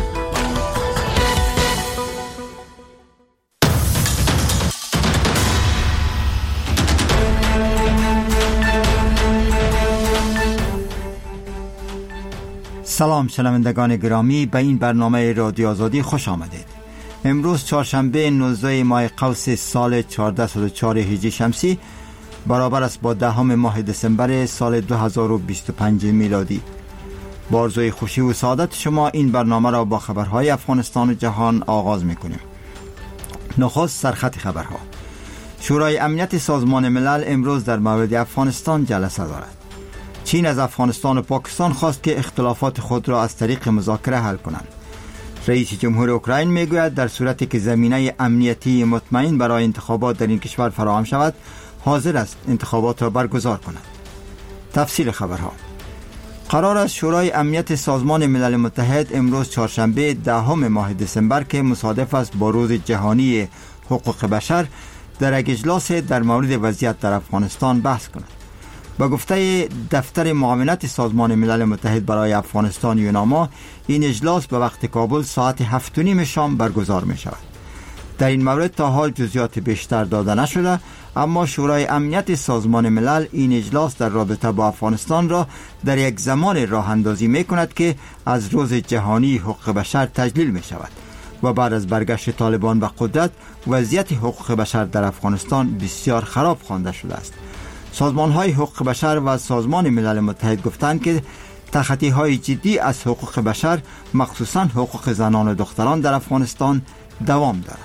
سلام شنوندگان گرامی، به این برنامه رادیو آزادی خوش آمدید. امروز چهارشنبه نوزده ماه قوس سال چهارده صد و چهار هجری شمسی برابر است با دهم ماه دسامبر سال دو هزار و بیست و پنج میلادی. با آرزوی خوشی و سعادت شما این برنامه را با خبرهای افغانستان و جهان آغاز می‌کنیم. نخست سرخط خبرها. شورای امنیت سازمان ملل امروز در مورد افغانستان جلسه دارد. چین از افغانستان و پاکستان خواست که اختلافات خود را از طریق مذاکره حل کنند. رئیس جمهور اوکراین میگوید در صورتی که زمینه امنیتی مطمئن برای انتخابات در این کشور فراهم شود، حاضر است انتخابات را برگزار کند. تفصیل خبرها. قرار است شورای امنیت سازمان ملل متحد امروز چهارشنبه دهم ماه دسامبر که مصادف است با روز جهانی حقوق بشر در یک اجلاس در مورد وضعیت در افغانستان بحث کند. با گفته دفتر معاونت سازمان ملل متحد برای افغانستان یوناما، این اجلاس به وقت کابل ساعت هفت و نیم شام برگزار می شود. در این مورد تا حال جزئیات بیشتر داده نشده، اما شورای امنیت سازمان ملل این اجلاس در رابطه با افغانستان را در یک زمان راه اندازی می کند که از روز جهانی حقوق بشر تجلیل می شود و بعد از برگشت طالبان به قدرت وضعیت حقوق بشر در افغانستان بسیار خراب خوانده شده است. سازمان های حقوق بشر و سازمان ملل متحد گفتند که تخطی های جدی از حقوق بشر مخصوصا حقوق زنان و دختران در افغانستان دوام دارد.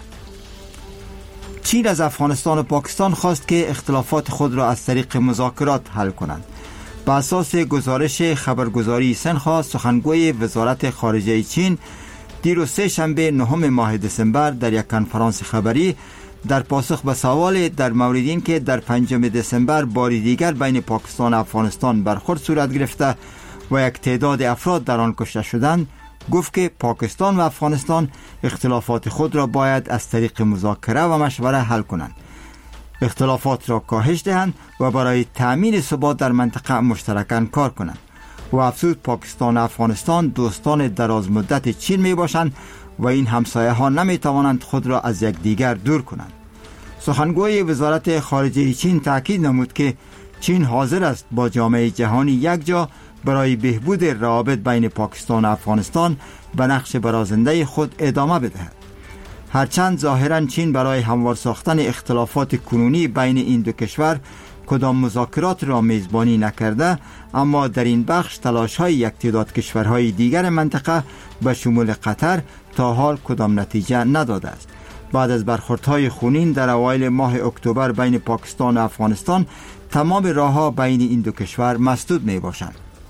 چین از افغانستان و پاکستان خواست که اختلافات خود را از طریق مذاکرات حل کنند. بر اساس گزارش خبرگزاری سنخوا، سخنگوی وزارت خارجه چین دیروز سه شنبه نهم ماه دسامبر در یک کنفرانس خبری در پاسخ به سوال در مورد این که در پنجم دسامبر باری دیگر بین پاکستان و افغانستان برخورد صورت گرفته و یک تعداد افراد در آن کشته شدند، گفت که پاکستان و افغانستان اختلافات خود را باید از طریق مذاکره و مشوره حل کنند، اختلافات را کاهش دهند و برای تأمین ثبات در منطقه مشترکاً کار کنند. و افزود پاکستان و افغانستان دوستان دراز مدت چین می باشند و این همسایه ها نمی توانند خود را از یکدیگر دور کنند. سخنگوی وزارت خارجه چین تاکید نمود که چین حاضر است با جامعه جهانی یک جا برای بهبود روابط بین پاکستان و افغانستان به نقش برازنده خود ادامه بدهد. هرچند ظاهرا چین برای هموار ساختن اختلافات کنونی بین این دو کشور کدام مذاکرات را میزبانی نکرده، اما در این بخش تلاش‌های یک تعداد کشورهای دیگر منطقه به شمول قطر تا حال کدام نتیجه نداده است. بعد از برخوردهای خونین در اوایل ماه اکتبر بین پاکستان و افغانستان، تمام راه‌ها بین این دو کشور مسدود میباشند.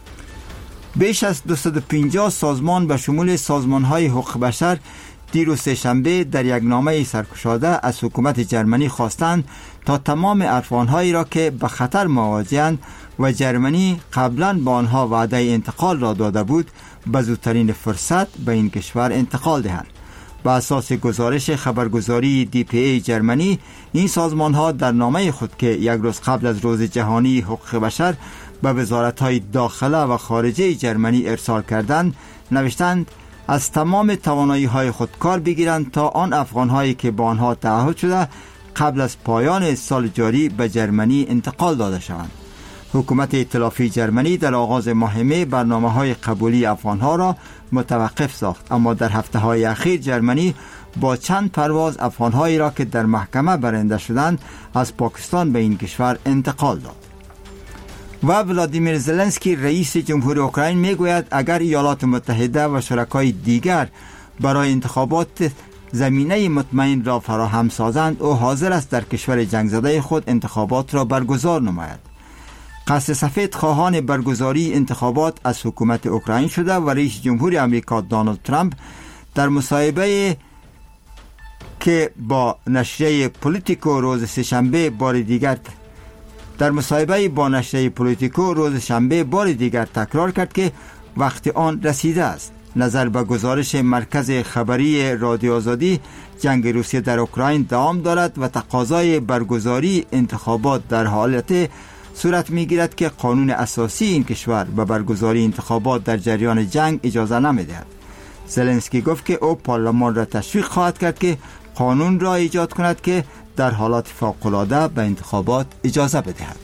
بیش از دویست و پنجاه سازمان به شمول سازمان‌های حقوق بشر دیروز سه‌شنبه در یک نامه سرگشاده از حکومت جرمنی خواستند تا تمام افغان‌هایی را که به خطر مواجه‌اند و جرمنی قبلا با آنها وعده انتقال را داده بود به زودترین فرصت به این کشور انتقال دهند. با اساس گزارش خبرگزاری دی پی ای جرمنی، این سازمان‌ها در نامه خود که یک روز قبل از روز جهانی حقوق بشر به وزارت‌های داخله و خارجه جرمنی ارسال کردند، نوشتند از تمام توانایی‌های خود کار بگیرند تا آن افغان‌هایی که با آنها تعهد شده قبل از پایان سال جاری به جرمنی انتقال داده شوند. حکومت ائتلافی جرمنی در آغاز ماه می برنامه‌های قبولی افغان‌ها را متوقف ساخت، اما در هفته‌های اخیر جرمنی با چند پرواز افغان‌هایی را که در محکمه برنده شدند از پاکستان به این کشور انتقال داد. و ولادیمیر زلنسکی رئیس جمهوری اوکراین میگوید اگر ایالات متحده و شرکای دیگر برای انتخابات زمینه مطمئن را فراهم سازند او حاضر است در کشور جنگ زده خود انتخابات را برگزار نماید. قصد سفید خواهان برگزاری انتخابات از حکومت اوکراین شده و رئیس جمهوری آمریکا دونالد ترامپ در مصاحبه که با نشریه پولیتیکو روز سه‌شنبه بار دیگر در مصاحبه با نشریه پولیتیکو روز شنبه بار دیگر تکرار کرد که وقت آن رسیده است. نظر به گزارش مرکز خبری رادیو آزادی، جنگ روسیه در اوکراین دوام دارد و تقاضای برگزاری انتخابات در حالت صورت می‌گیرد که قانون اساسی این کشور به برگزاری انتخابات در جریان جنگ اجازه نمی‌دهد. زلنسکی گفت که او پارلمان را تشویق خواهد کرد که قانون را ایجاد کند که در حالات فوق‌العاده به انتخابات اجازه بدهد.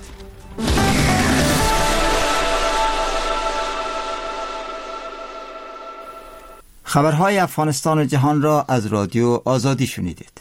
خبرهای افغانستان و جهان را از رادیو آزادی شنیدید.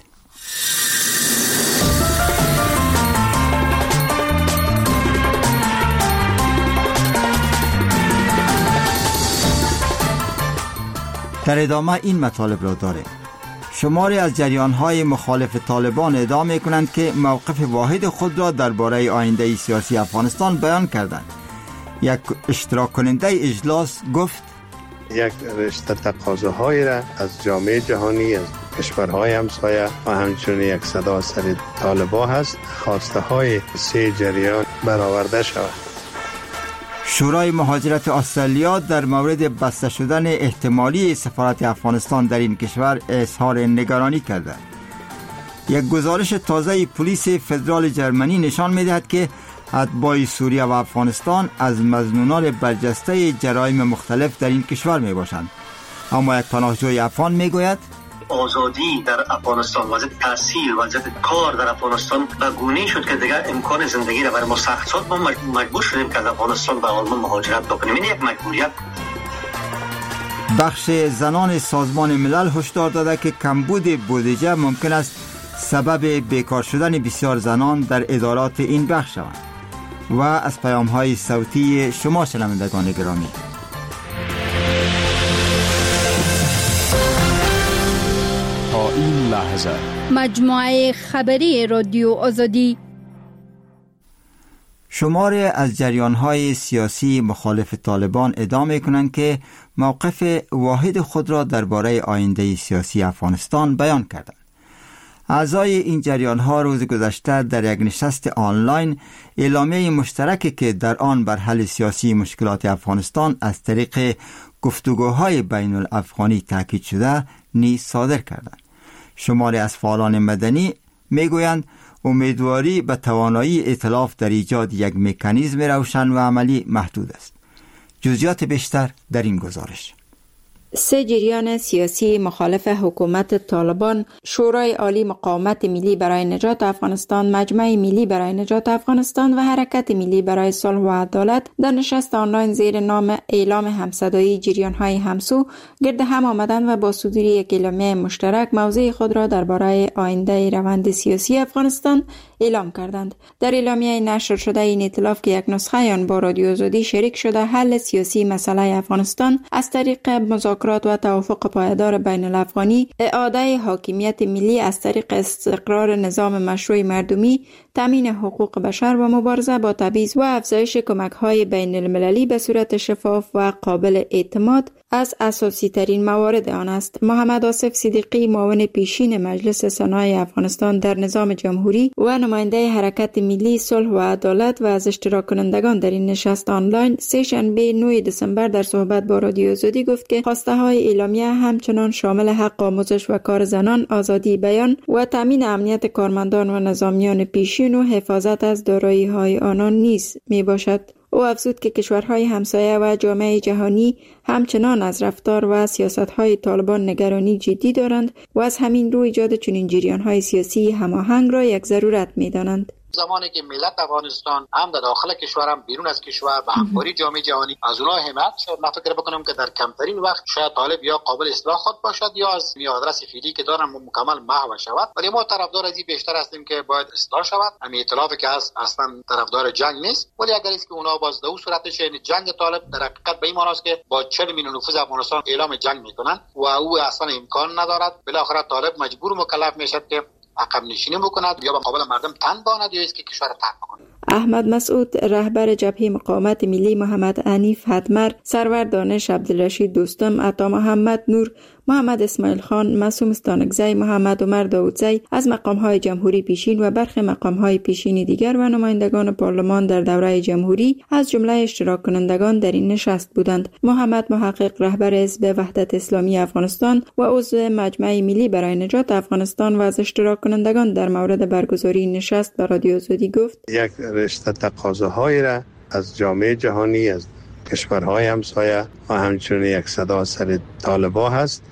در ادامه این مطالب را داریم. شماری از جریان‌های مخالف طالبان ادعا می‌کنند که موقف واحد خود را درباره آینده سیاسی افغانستان بیان کردند. یک اشتراک کننده اجلاس گفت یک رشته تقاضاهایی را از جامعه جهانی، از کشورهای همسایه و همچنین یک صدا سر طالبان هست خواسته های سه جریان برآورده شود. شورای مهاجرت استرالیا در مورد بسته شدن احتمالی سفارت افغانستان در این کشور اظهار نگرانی کرده. یک گزارش تازه پلیس فدرال جرمنی نشان می‌دهد که اتباع سوریه و افغانستان از مظنونان برجسته جرایم مختلف در این کشور میباشند. اما یک پناهجوی افغان میگوید آزادی در افغانستان، وضعیت تحصیل، وضعیت کار در افغانستان به گونه‌ای شد که دیگر امکان زندگی را برای ما سخت شد. ما مجبور شدیم که از افغانستان به آلمان مهاجرت بکنیم. این یک مجبوریت. بخش زنان سازمان ملل هشدار داده که کمبود بودجه ممکن است سبب بیکار شدن بسیار زنان در ادارات این بخش شوند. و از پیام‌های صوتی شما شنوندگان گرامی، تا این لحظه مجموعه خبری رادیو آزادی. شماری از جریان‌های سیاسی مخالف طالبان ادعا می‌کنند که موقف واحد خود را درباره آینده سیاسی افغانستان بیان کردند. اعضای این جریان‌ها روز گذشته در یک نشست آنلاین اعلامیه مشترکی که در آن بر حل سیاسی مشکلات افغانستان از طریق گفتگوهای بین الافغانی تاکید شده نیز صادر کردند. شماری از فعالان مدنی میگویند امیدواری به توانایی ائتلاف در ایجاد یک مکانیزم روشن و عملی محدود است. جزئیات بیشتر در این گزارش. سه جریان سیاسی مخالف حکومت طالبان، شورای عالی مقاومت ملی برای نجات افغانستان، مجمع ملی برای نجات افغانستان و حرکت ملی برای صلح و عدالت در نشست آنلاین زیر نام اعلام همصدایی جریان‌های همسو گرد هم آمدند و با صدور یک اعلامیه مشترک موضع خود را درباره آینده روند سیاسی افغانستان اعلام کردند. در اعلامیه نشر شده این ائتلاف که یک نسخه آن با رادیو آزادی شریک شده حل سیاسی مسئله افغانستان از طریق مذاکرات و توافق پایدار بین الافغانی، اعاده حاکمیت ملی از طریق استقرار نظام مشروع مردمی، تامین حقوق بشر و مبارزه با تبعیض و افزایش کمک‌های بین المللی به صورت شفاف و قابل اعتماد از اساسی ترین موارد آن است. محمد آصف صدیقی، معاون پیشین مجلس سنای افغانستان در نظام جمهوری و نماینده حرکت ملی صلح و عدالت و از اشتراک کنندگان در این نشست آنلاین سه شنبه نه دسامبر در صحبت با رادیو آزادی گفت که خواسته های اعلامیه همچنان شامل حق آموزش و کار زنان، آزادی بیان و تامین امنیت کارمندان و نظامیان پیشین و حفاظت از دارایی های آنان نیز می باشد. او افزود که کشورهای همسایه و جامعه جهانی همچنان از رفتار و سیاست‌های طالبان نگرانی جدی دارند و از همین رو ایجاد چنین جریان‌های سیاسی هماهنگ را یک ضرورت می‌دانند. زمانی که ملت افغانستان هم در داخل کشور هم بیرون از کشور به همکاری جامعه جهانی از اونها حمایت شد، من فکر بکنم که در کمترین وقت شاید طالب یا قابل اصلاح خود باشد یا از آدرس فعلی که دارن مکمل محو شود. ولی ما طرفدار از این بیشتر هستیم که باید اصلاح شود. همین ائتلافی که هست اصلا طرفدار جنگ نیست، ولی اگر است که اونها باز دو صورتش یعنی جنگ طالب در حقیقت به این معنی است که با چهل میلیون نفوذ افغانستان اعلام جنگ میکنن و او اصلا امکان ندارد. بالاخره طالب مجبور مکلف میشد که عقب نشینی بکند یا به مقابل مردم تن باند یا است که کشور ترک کند. احمد مسعود رهبر جبهه مقاومت ملی، محمد عنیف حتمر، سرور دانش، عبدالرشید دوستم، عطا محمد نور، محمد اسماعیل خان، معصوم استانکزی، محمد عمر داودزی از مقام‌های جمهوری پیشین و برخی مقام‌های پیشین دیگر و نمایندگان پارلمان در دوره جمهوری از جمله اشتراک کنندگان در این نشست بودند. محمد محقق رهبر حزب وحدت اسلامی افغانستان و عضو مجمع ملی برای نجات افغانستان و از اشتراک کنندگان در مورد برگزاری نشست به رادیو آزادی گفت: یک رشته تقاضاهایی را از جامعه جهانی، از کشورهای همسایه و همچنین یک صدا سر طالبا هست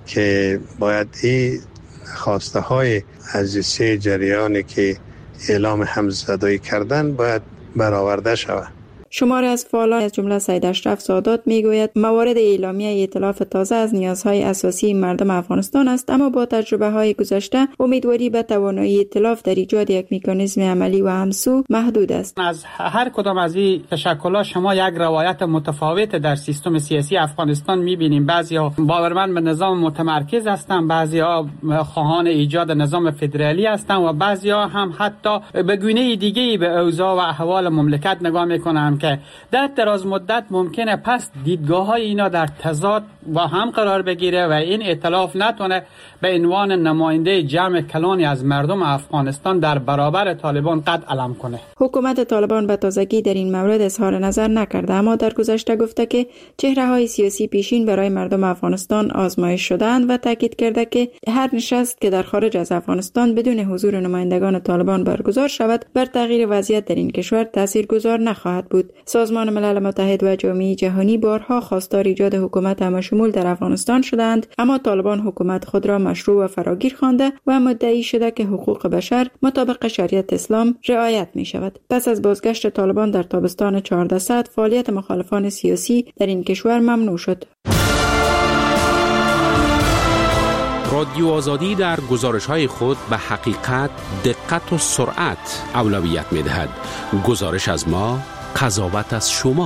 که باید این خواسته های از سه جریانی که اعلام همزدایی کردن باید برآورده شود. شماری از فعالان از جمله سید اشرف سادات میگوید موارد اعلامیه ائتلاف تازه از نیازهای اساسی مردم افغانستان است، اما با تجربه های گذشته امیدواری به توانایی ائتلاف در ایجاد یک مکانیزم عملی و همسو محدود است. از هر کدام از این تشکلات شما یک روایت متفاوت در سیستم سیاسی افغانستان میبینیم. بعضیا باورمند به نظام متمرکز هستند، بعضیا خواهان ایجاد نظام فدرالی هستند و بعضیا هم حتی به گونه دیگه‌ای به اوضاع و احوال مملکت نگاه میکنند که در دراز مدت ممکنه پس دیدگاه‌های اینا در تضاد و هم قرار بگیره و این ائتلاف نتونه به عنوان نماینده جمع کلانی از مردم افغانستان در برابر طالبان قد علم کنه. حکومت طالبان به تازگی در این مورد اظهار نظر نکرده، اما در گذشته گفته که چهره‌های سیاسی پیشین برای مردم افغانستان آزمایش شدند و تاکید کرده که هر نشست که در خارج از افغانستان بدون حضور نمایندگان طالبان برگزار شود بر تغییر وضعیت در این کشور تاثیرگذار نخواهد بود. سازمان ملل متحد و جامعه جهانی بارها خواستار ایجاد حکومت همشمول در افغانستان شدند، اما طالبان حکومت خود را مشروع و فراگیر خوانده و مدعی شده که حقوق بشر مطابق شریعت اسلام رعایت می شود. پس از بازگشت طالبان در تابستان چهاردهصد فعالیت مخالفان سیاسی در این کشور ممنوع شد. رادیو آزادی در گزارش‌های خود به حقیقت، دقت و سرعت اولویت می‌دهد. گزارش از ما، قضاوت از شما.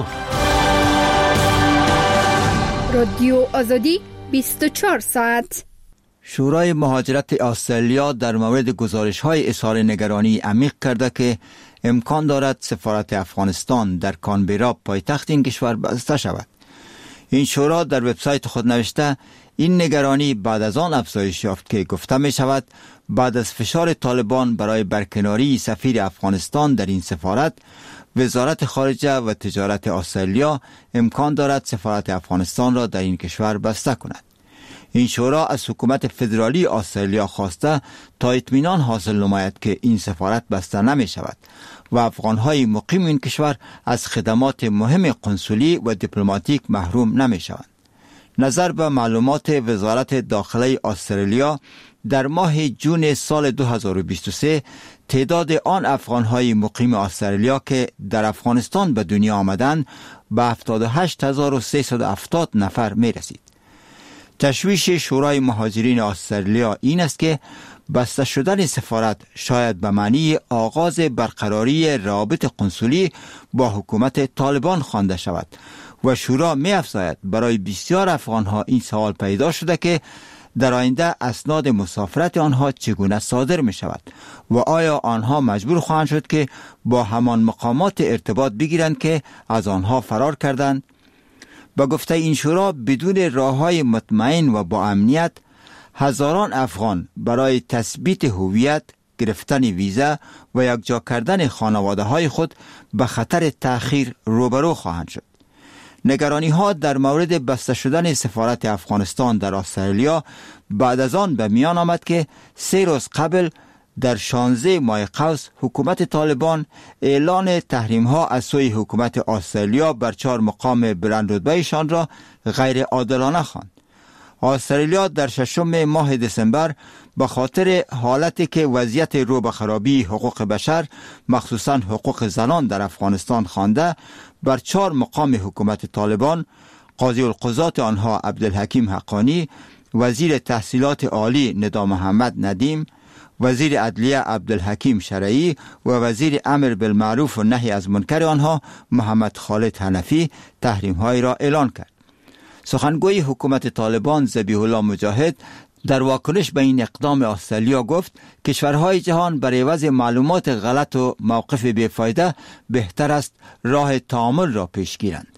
رادیو آزادی بیست و چهار ساعت. شورای مهاجرت استرالیا در مورد گزارش‌های اظهار نگرانی عمیق کرده که امکان دارد سفارت افغانستان در کانبرا پایتخت این کشور بسته شود. این شورا در وبسایت خود نوشته این نگرانی بعد از آن افزایش یافت که گفته می شود بعد از فشار طالبان برای برکناری سفیر افغانستان در این سفارت، وزارت خارجه و تجارت استرالیا امکان دارد سفارت افغانستان را در این کشور بسته کند. این شورا از حکومت فدرالی استرالیا خواسته تا اطمینان حاصل نماید که این سفارت بسته نمی شود و افغانهای مقیم این کشور از خدمات مهم قنصلی و دیپلماتیک محروم نمی شوند. نظر به معلومات وزارت داخلی استرالیا در ماه جون سال دو هزار و بیست و سه تعداد آن افغانهای مقیم استرالیا که در افغانستان به دنیا آمدند به هفتاد و هشت هزار و سیصد و هفتاد نفر می رسید. تشویش شورای مهاجرین استرالیا این است که بسته شدن سفارت شاید به معنی آغاز برقراری روابط قنصلی با حکومت طالبان خوانده شود و شورا می افزاید برای بسیار افغانها این سوال پیدا شده که در آینده اسناد مسافرت آنها چگونه صادر می شود و آیا آنها مجبور خواهند شد که با همان مقامات ارتباط بگیرند که از آنها فرار کردند. با گفته این شورا بدون راههای مطمئن و با امنیت هزاران افغان برای تثبیت هویت، گرفتن ویزا و یکجا کردن خانواده های خود به خطر تأخیر روبرو خواهند شد. نگرانی ها در مورد بسته شدن سفارت افغانستان در استرالیا بعد از آن به میان آمد که سه روز قبل در شانزده ماه قوس حکومت طالبان اعلان تحریم ها از سوی حکومت استرالیا بر چهار مقام بلند رتبه‌شان را غیر عادلانه خواند. استرالیا در ششم ماه دسامبر به خاطر حالتی که وضعیت رو به خرابی حقوق بشر مخصوصا حقوق زنان در افغانستان خوانده، بر چهار مقام حکومت طالبان، قاضی القضات آنها عبدالحکیم حقانی، وزیر تحصیلات عالی ندا محمد ندیم، وزیر عدلیه عبدالحکیم شرعی و وزیر امر بالمعروف و نهی از منکر آنها محمد خالد حنفی تحریم‌های را اعلان کرد. سخنگوی حکومت طالبان ذبیح الله مجاهد در واکنش به این اقدام استرالیا گفت کشورهای جهان برای عوض معلومات غلط و موقف بیفایده بهتر است راه تعامل را پیش گیرند.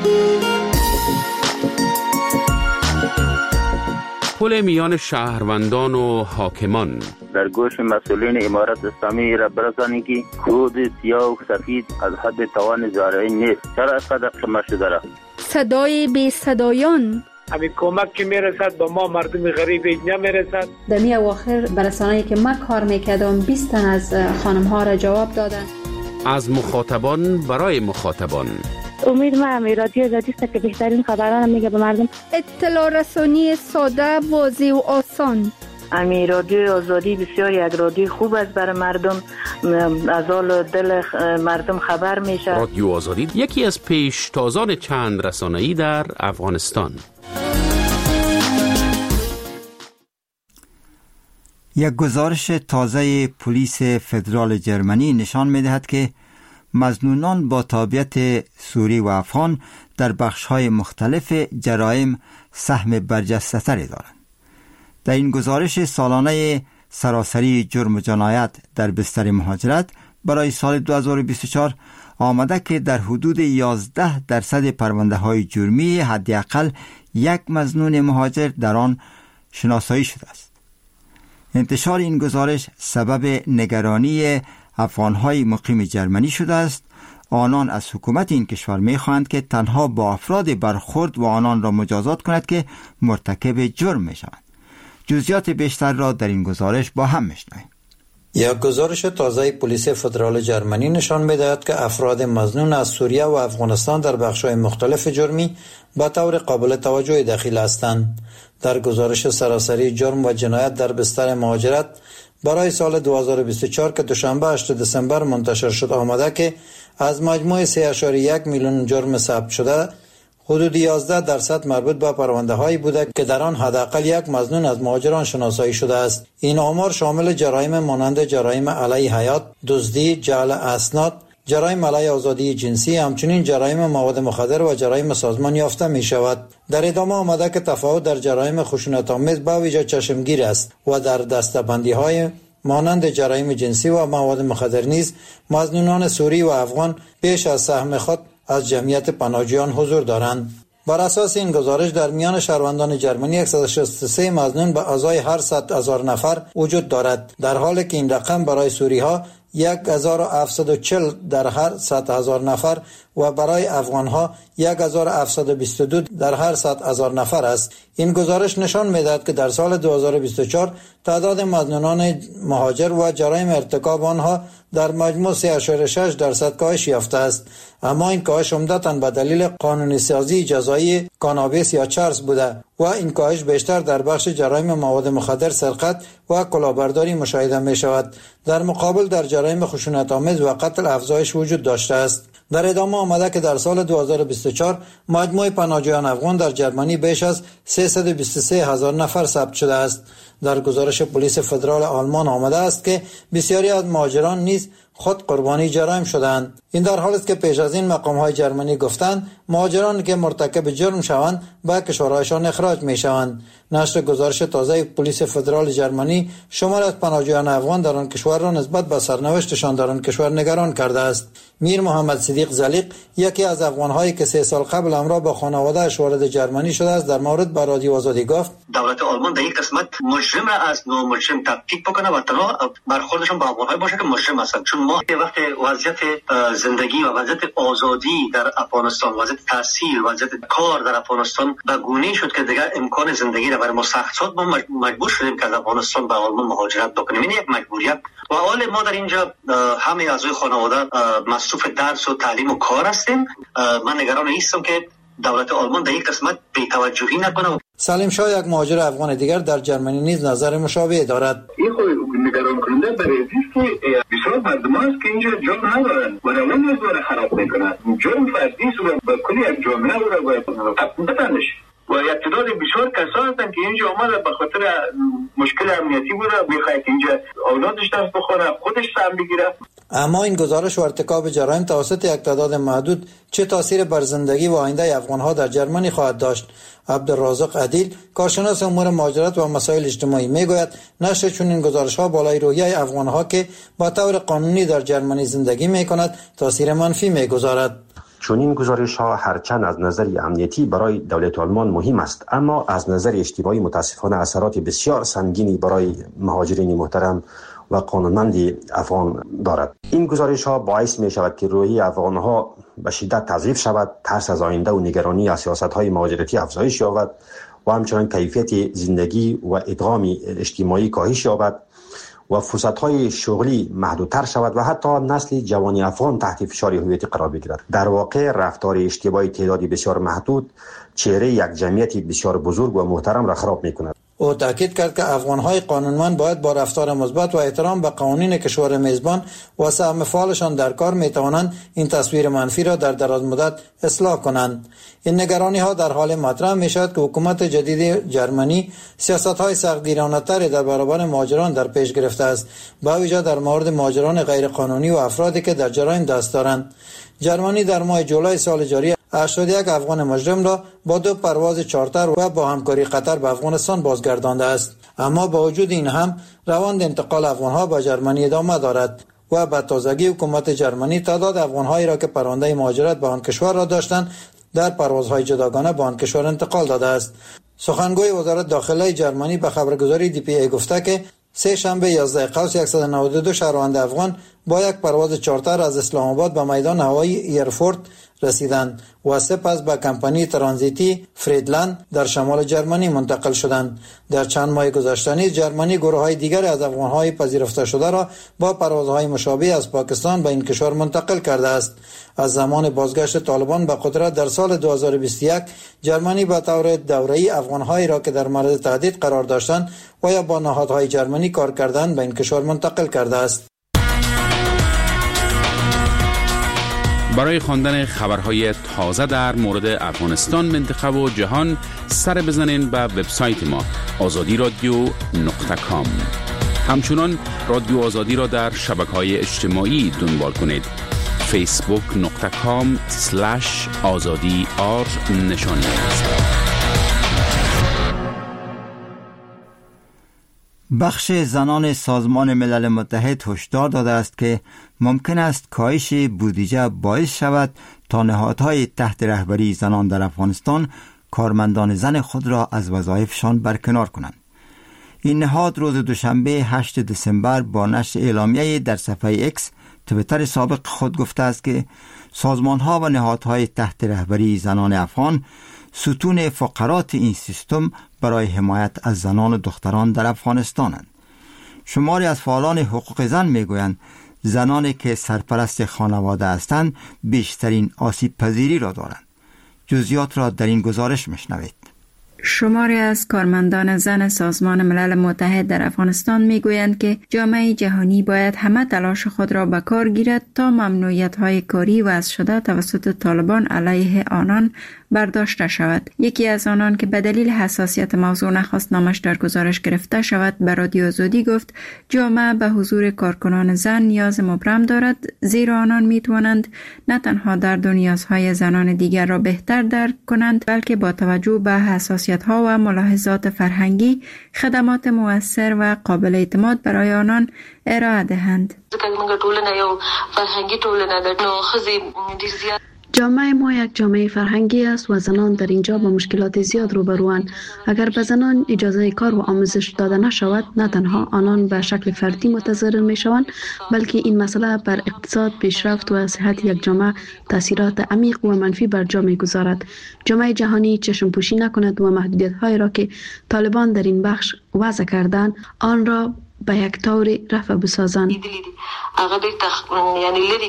پل میان شهروندان و حاکمان در گوش مسئولین امارت اسلامی را برسانید که کود سیاه و سفید از حد توان زارعی نیست. چرا از قدر شما شده را؟ صدای بی صدایان، همین کمک که میرسد به ما مردم غریب اینجا میرسد. دمی اواخر برسانه‌ای که ما کار میکردم بیست تن از خانم ها را جواب دادن. از مخاطبان برای مخاطبان. امید ما همی رادیو آزادی است که بهترین خبران میگه به مردم. اطلاع رسانی ساده، واضح و آسان. امی رادیو آزادی بسیار یک رادیو خوب است برای مردم، از حال دل مردم خبر میشه. رادیو آزادی یکی از پیشتازان چند رسانه‌ای در افغانستان. یک گزارش تازه پلیس فدرال جرمنی نشان می‌دهد که مظنونان با تابعیت سوری و افغان در بخش‌های مختلف جرایم سهم برجسته‌تری دارند. در این گزارش سالانه سراسری جرم و جنایت در بستر مهاجرت برای سال دو هزار و بیست و چهار آمده که در حدود یازده درصد پرونده‌های جرمی حداقل یک مظنون مهاجر در آن شناسایی شده است. انتشار این گزارش سبب نگرانی افغان‌های مقیم جرمنی شده است. آنان از حکومت این کشور می‌خواهند که تنها با افراد برخورد و آنان را مجازات کند که مرتکب جرم می‌شوند. جزئیات بیشتر را در این گزارش با هم می‌شنویم. یک گزارش تازه پلیس فدرال جرمنی نشان می‌دهد که افراد مظنون از سوریه و افغانستان در بخش‌های مختلف جرمی با طور قابل توجهی دخیل هستند. در گزارش سراسری جرم و جنایت در بستر مهاجرت برای سال دو هزار و بیست و چهار که دوشنبه هشتم دسامبر منتشر شد آمده که از مجموع سه اشاری یک میلیون جرم ثبت شده، حدود یازده درصد مربوط به پرونده‌هایی بوده که در آن حداقل یک مظنون از مهاجران شناسایی شده است. این آمار شامل جرایم مانند جرایم علیه حیات، دزدی، جعل اسناد، جرایم علیه آزادی جنسی، همچنین جرایم مواد مخدر و جرایم سازمان یافته می شود. در ادامه آمده که تفاوت در جرایم خشونت‌آمیز به ویژه چشمگیر است و در دسته‌بندی‌های مانند جرایم جنسی و مواد مخدر نیز مظنونان سوری و افغان بیش از سهم خود از جمعیت پناهجویان حضور دارند. بر اساس این گزارش در میان شهروندان جرمنی صد و شصت و سه مظنون به ازای هر صد هزار نفر وجود دارد، در حالی که این رقم برای سوری‌ها یک هزار و هفتصد و چهل در هر صد هزار نفر و برای افغان‌ها یک هزار و هفتصد و بیست و دو در هر صد هزار نفر است. این گزارش نشان می‌دهد که در سال دو هزار و بیست و چهار تعداد مظنونان مهاجر و جرایم ارتکاب آنها در مجموع سه اشاره شش درصد کاهش یافته است، اما این کاهش عمدتاً به دلیل قانونی سازی جزایی کانابیس یا چرس بوده و این کاهش بیشتر در بخش جرایم مواد مخدر، سرقت و کلاهبرداری مشاهده می شود. در مقابل در جرایم خشونت‌آمیز و قتل افزایش وجود داشته است. در ادامه آمده که در سال دو هزار و بیست و چهار مجموع پناهجویان افغان در جرمنی بیش از سیصد و بیست و سه هزار نفر ثبت شده است. در گزارش پلیس فدرال آلمان آمده است که بسیاری از مهاجران نیز خود قربانی جرایم شدند. این در حالی است که پیش از این مقام‌های جرمنی گفتند مهاجرانی که مرتکب جرم شوند به کشورهایشان اخراج می‌شوند. نشر گزارش تازه پلیس فدرال جرمنی شمار از پناهجویان افغان در آن کشور را نسبت به سرنوشتشان در آن کشور نگران کرده است. میر محمد صدیق زلیق، یکی از افغان‌هایی که سه سال قبل همراه با خانواده‌اش وارد جرمنی شده است، در مورد با رادیو آزادی گفت: دولت آلمان در یک قسمت مجرم را از نامجرم تفکیک بکنه و تنها برخوردشون با افغان‌های باشه که مجرم هستند، چون ما وقت وضعیت زندگی و وضعیت آزادی در افغانستان، وضعیت تحصیل، وضعیت کار در افغانستان به گونه‌ای شد که دیگر امکان زندگی را برای ما سخت شد، ما مجبور شدیم که از افغانستان به آلمان مهاجرت بکنیم. این یک مجبوریت و حال ما در اینجا همه اعضای خانواده مصروف درس و تعلیم و کار هستیم. من نگران نیستم که دولت آلمان در یک قسمت بی‌توجهی نکنه. سلیم شاه یک مهاجر افغان دیگر در جرمنی نیز نظر مشابه دارد. این خود نگران کننده برای است که بسیار مردم هست که اینجا جان ندارن و روان از داره خراب میکنن. جان فردی است و کلی یک جامعه رو باید بتنش و تعداد بسیار کسا هستن که اینجا آمده به خاطر مشکل امنیتی بوده بخواهد که اینجا اولادش دست بخوره خودش سهم بگیره. اما این گزارش و ارتکاب جرایم توسط یک تعداد محدود چه تاثیر بر زندگی و آینده افغان‌ها در جرمنی خواهد داشت؟ عبدالرازق عدیل کارشناس امور مهاجرت و مسائل اجتماعی میگوید نشر چنین گزارش‌ها بالای روحیه افغان‌ها که با طور قانونی در جرمنی زندگی می‌کنند تاثیر منفی می‌گذارد. چون این گزارش ها هرچند از نظر امنیتی برای دولت آلمان مهم است، اما از نظر اجتماعی متاسفانه اثرات بسیار سنگینی برای مهاجرین محترم و قانونمند افغان دارد. این گزارش ها باعث می شود که روحیه افغان ها به شدت تضعیف شود، ترس از آینده و نگرانی از سیاست های مهاجرتی افزایش یابد و همچنین کیفیت زندگی و ادغام اجتماعی کاهش یابد و فرصت‌های شغلی محدودتر شود و حتی نسل جوان افغان تحت فشار هویتی قرار بگیرد. در واقع رفتار اشتباهی تعدادی بسیار محدود چهره یک جمعیت بسیار بزرگ و محترم را خراب می‌کند. او تاکید کرد که افغان‌های قانونمند باید با رفتار مثبت و احترام به قوانین کشور میزبان و سهم فعالشان در کار می‌توانند این تصویر منفی را در دراز مدت اصلاح کنند. این نگرانی‌ها در حال مطرح می‌شود که حکومت جدید جرمنی سیاست‌های سختگیرانه‌تری در برابر مهاجران در پیش گرفته است، با ویژه در مورد مهاجران غیرقانونی و افرادی که در جرایم دست دارند. جرمنی در ماه جولای سال جاری هشتاد و یک افغان مجرم را با دو پرواز چارتر و با همکاری قطر به افغانستان بازگردانده است. اما با وجود این هم روند انتقال افغان‌ها به جرمنی ادامه دارد و به تازگی حکومت جرمنی تعداد افغان‌هایی را که پرونده مهاجرت به آن کشور را داشتند در پروازهای جداگانه به آن کشور انتقال داده است. سخنگوی وزارت داخله جرمنی به خبرگزاری دی پی ای گفته که سه شنبه یازده قوس صد و نود و دو شهروند افغان با یک پرواز چارتر از اسلام آباد به میدان هوایی ایرفورت رسیدند و سپس به کمپانی ترانزیتی فریدلند در شمال جرمنی منتقل شدند. در چند ماه گذشته نیز جرمنی گروه‌های دیگر از افغان‌های پذیرفته شده را با پروازهای مشابه از پاکستان به این کشور منتقل کرده است. از زمان بازگشت طالبان به قدرت در سال دو هزار و بیست و یک جرمنی به طور دوره‌ای افغان‌هایی را که در معرض تهدید قرار داشتند و یا با نهادهای جرمنی کار کردند به این کشور منتقل کرده است. برای خواندن خبرهای تازه در مورد افغانستان، منطقه و جهان سر بزنین به وبسایت ما آزادی رادیو نقطه کام. همچنان رادیو آزادی را در شبکه‌های اجتماعی دنبال کنید. فیسبوک نقطه کام سلش آزادی آر نشان دهید. بخش زنان سازمان ملل متحد هشدار داده است که ممکن است کاهش بودجه باعث شود تا نهادهای تحت رهبری زنان در افغانستان کارمندان زن خود را از وظایفشان برکنار کنند. این نهاد روز دوشنبه هشتم دسامبر با نشر اعلامیه در صفحه ایکس توییتر سابق خود گفته است که سازمان‌ها و نهادهای تحت رهبری زنان افغان ستون فقرات این سیستم برای حمایت از زنان و دختران در افغانستانند. شماری از فعالان حقوق زن میگویند زنانی که سرپرست خانواده هستند بیشترین آسیب پذیری را دارند. جزئیات را در این گزارش میشنوید. شماری از کارمندان زن سازمان ملل متحد در افغانستان میگویند که جامعه جهانی باید همه تلاش خود را به کار گیرد تا ممنوعیت‌های کاری وضع شده توسط طالبان علیه آنان برداشته شود. یکی از آنان که به دلیل حساسیت موضوع نخواست نامش در گزارش گرفته شود به رادیو آزادی گفت جامعه به حضور کارکنان زن نیاز مبرم دارد، زیرا آنان میتوانند نه تنها درد و نیازهای زنان دیگر را بهتر درک کنند بلکه با توجه به حساسیت‌ها و ملاحظات فرهنگی خدمات مؤثر و قابل اعتماد برای آنان ارائه دهند. جامعه ما یک جامعه فرهنگی است و زنان در اینجا با مشکلات زیاد روبروند. اگر به زنان اجازه کار و آموزش داده نشود، نه تنها آنان به شکل فردی متضرر می شوند، بلکه این مسئله بر اقتصاد، پیشرفت و صحت یک جامعه تاثیرات عمیق و منفی بر جا می گذارد. جامعه جهانی چشم پوشی نکند و محدودیت های را که طالبان در این بخش وضع کردند آن را به یک طور رفع بسازند.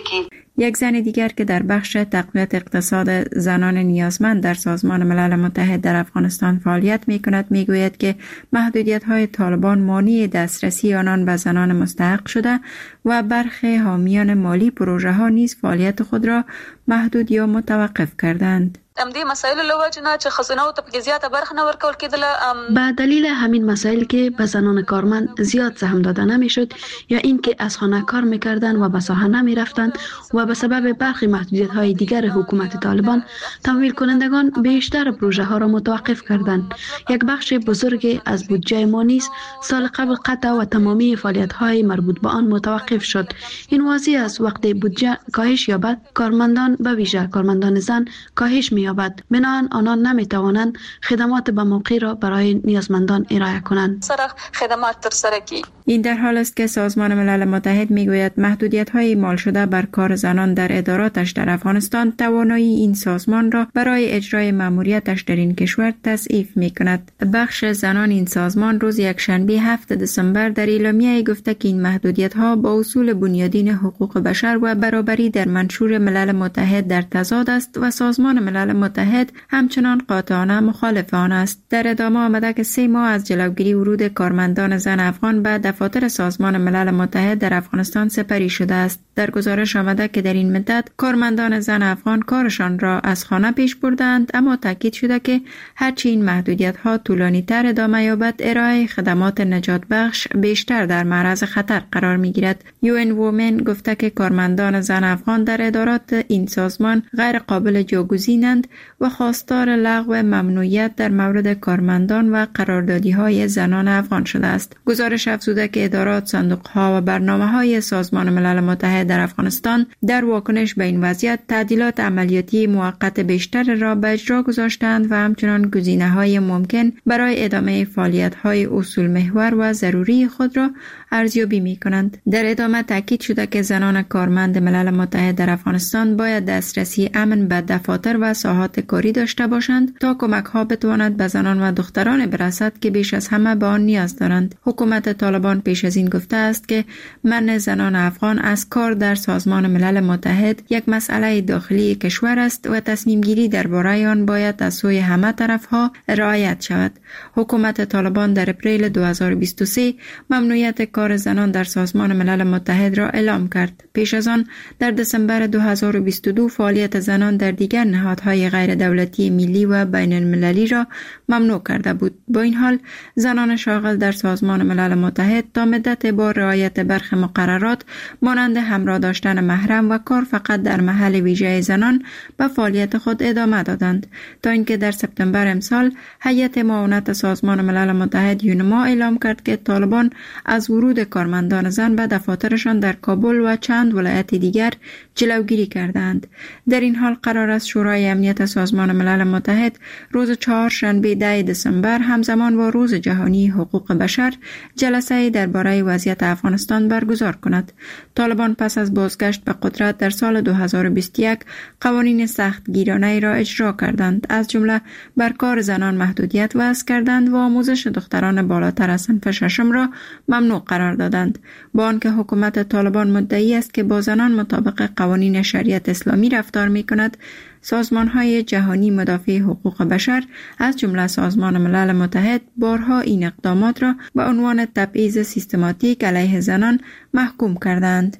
یک زن دیگر که در بخش تقویت اقتصاد زنان نیازمند در سازمان ملل متحد در افغانستان فعالیت می کند می گوید که محدودیت های طالبان مانع دسترسی آنان به زنان مستحق شده و برخی حامیان مالی پروژه ها نیز فعالیت خود را محدود یا متوقف کردند. امدی مسائل لوجنه چې خزانه او ته زیاته برخه نه ورکول کېدله. به دلیل همین مسائل که به زنان کارمند زیاد سهم داده نمیشد یا اینکه از خانه کار میکردند و به ساحه نمی رفتند و به سبب برخی محدودیت های دیگر حکومت طالبان تمویل کنندگان بیشتر پروژه ها را متوقف کردند. یک بخش بزرگی از بودجه ما نیز سال قبل قطع و تمامی فعالیت های مربوط به آن متوقف شد. این واضح است وقتی بودجه کاهش یابد کارمندان به ویژه کارمندان زن کاهش می یابد. بنابراین آنان نمی توانند خدمات به موقع را برای نیازمندان ارائه کنند. خدمات ترسره کی. این در حال است که سازمان ملل متحد می گوید محدودیت های اعمال شده بر کار زنان در اداراتش در افغانستان توانایی این سازمان را برای اجرای مأموریتش در این کشور تضعیف می کند. بخش زنان این سازمان روز یکشنبه هفتم دسامبر در اعلامیه گفته که این محدودیت ها با اصول بنیادین حقوق بشر و برابری در منشور ملل متحد در تضاد است و سازمان ملل متحد همچنان قاطعانه مخالف آن است. در ادامه آمده که سه ماه از جلوگیری ورود کارمندان زن افغان به دفاتر سازمان ملل متحد در افغانستان سپری شده است. در گزارش آمده که در این مدت کارمندان زن افغان کارشان را از خانه پیش بردند، اما تاکید شده که هرچی این محدودیت ها طولانی تر ادامه یابد ارائه خدمات نجات بخش بیشتر در معرض خطر قرار می گیرد. یو ان وومن گفته که کارمندان زن افغان در ادارات این سازمان غیر قابل جایگزینند و خواستار لغو ممنوعیت در مورد کارمندان و قراردادی های زنان افغان شده است. گزارش افزوده که ادارات، صندوق ها و برنامه های سازمان ملل متحد در افغانستان در واکنش به این وضعیت تعدیلات عملیاتی موقت بیشتر را به اجرا گذاشتند و همچنان گزینه های ممکن برای ادامه فعالیت های اصول محور و ضروری خود را ارزیابی می کنند. در ادامه تاکید شده که زنان کارمند ملل متحد در افغانستان باید دسترسی امن به دفاتر و ساحات کاری داشته باشند تا کمک ها بتواند به زنان و دختران برسد که بیش از همه به آن نیاز دارند. حکومت طالبان پیش از این گفته است که منع زنان افغان از کار در سازمان ملل متحد یک مسئله داخلی کشور است و تصمیم گیری درباره آن باید از سوی همه طرف ها رعایت شود. حکومت طالبان در اپریل دو هزار و بیست و سه ممنوعیت کار زنان در سازمان ملل متحد را اعلام کرد. پیش از آن در دسامبر دو هزار و بیست و دو فعالیت زنان در دیگر نهادهای غیر دولتی ملی و بین المللی را ممنوع کرده بود. با این حال زنان شاغل در سازمان ملل متحد تا مدت با رعایت برخی مقررات مانند همراه داشتن محرم و کار فقط در محل ویژه زنان به فعالیت خود ادامه دادند تا اینکه در سپتامبر امسال هیئت معاونت سازمان ملل متحد یونما اعلام کرد که طالبان از ورود کارمندان زن به دفاترشان در کابل و چند ولایت دیگر جلوگیری کردند. در این حال قرار است شورای امنیت سازمان ملل متحد روز چهارشنبه ده دسامبر همزمان با روز جهانی حقوق بشر جلسه درباره وضعیت افغانستان برگزار کند. طالبان پس از بازگشت به قدرت در سال دو هزار و بیست و یک قوانین سخت گیرانه را اجرا کردند، از جمله بر کار زنان محدودیت وضع کردند و آموزش دختران بالاتر از صنف ششم را ممنوع قرار دادند. با آنکه حکومت طالبان مدعی است که با زنان مطابق قوانین شریعت اسلامی رفتار می کند، سازمان‌های جهانی مدافع حقوق بشر از جمله سازمان ملل متحد بارها این اقدامات را به عنوان تبعیض سیستماتیک علیه زنان محکوم کردند.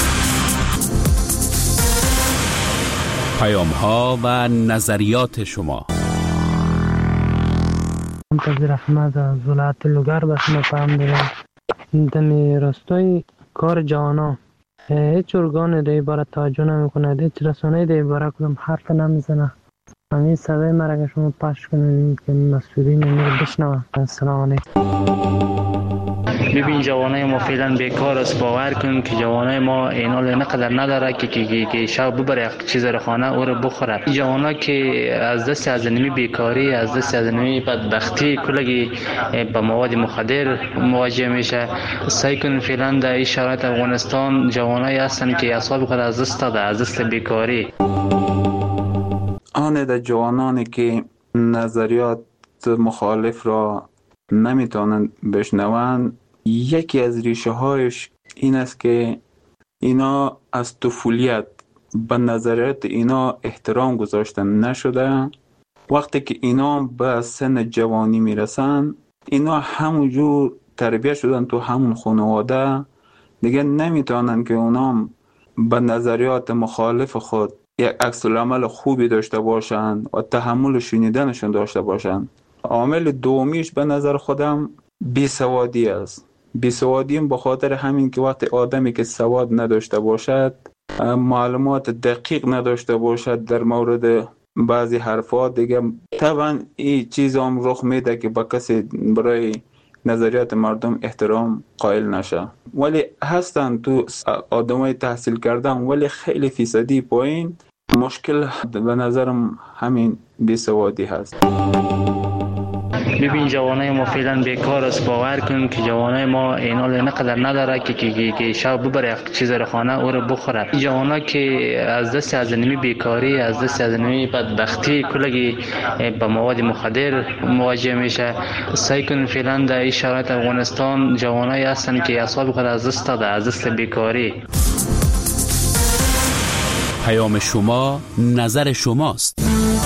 پیام‌ها و نظریات شما. منتظر احمد از ولایت لوگر به شما پیام دارم. دمی راستای کار جوانا هیچ ارگان در عبارت توجه نمی کند، هیچ رسانه در عبارت کدام حرف نمیزنه. همین صدای مرا که شما پخش کنید که مسئولین رو بشنوه. السلام علیکم. ببین جوانای ما فعلا بیکار است. باور کن که جوانای ما اینال نقدر نداره که که که شب ببره چیز رو خانه او رو بخوره. جوانا که از دست از نمی بیکاری، از دست از نمی بدبختی کلگی با مواد مخدر مواجه میشه. سعی کن فعلا در این شرایط افغانستان جوانای هستن که اصحاب خود از دست داده، از دست بیکاری. آن در جوانانی که نظریات مخالف را نمیتونن بشنوند، یکی از ریشه هایش این است که اینا از طفولیت به نظریات اینا احترام گذاشته نشده. وقتی که اینا به سن جوانی میرسن، اینا همونجور تربیت شدن تو همون خانواده، دیگه نمیتونن که اونا به نظریات مخالف خود یک عکس العمل خوبی داشته باشن و تحمل شنیدنشون داشته باشن. عامل دومیش به نظر خودم بیسوادی است. بیسوادی به خاطر همین که وقتی آدمی که سواد نداشته باشد، معلومات دقیق نداشته باشد در مورد بعضی حرفات، دیگه طبعا این چیز هم رخ میده که با کسی برای نظریات مردم احترام قائل نشه. ولی هستن تو آدمای تحصیل کردن ولی خیلی فیصدی پایین. مشکل به نظرم همین بیسوادی هست. ببین جوانای ما فعلا بیکار است. باور کن که جوانای ما اینا نقدر نداره که که که شب ببره چیز رو خانه او رو بخوره. جوانا که از دست از نمی بیکاری، از دست از نمی بدبختی کلگی با مواد مخدر مواجه میشه. سعی کن فعلا در این شرایط افغانستان جوانای هستن که اعصاب خود از دست داده، از دست بیکاری. پیام شما نظر شماست.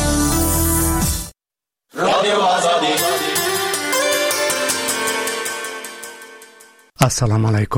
رادیو آزادی. السلام علیکم.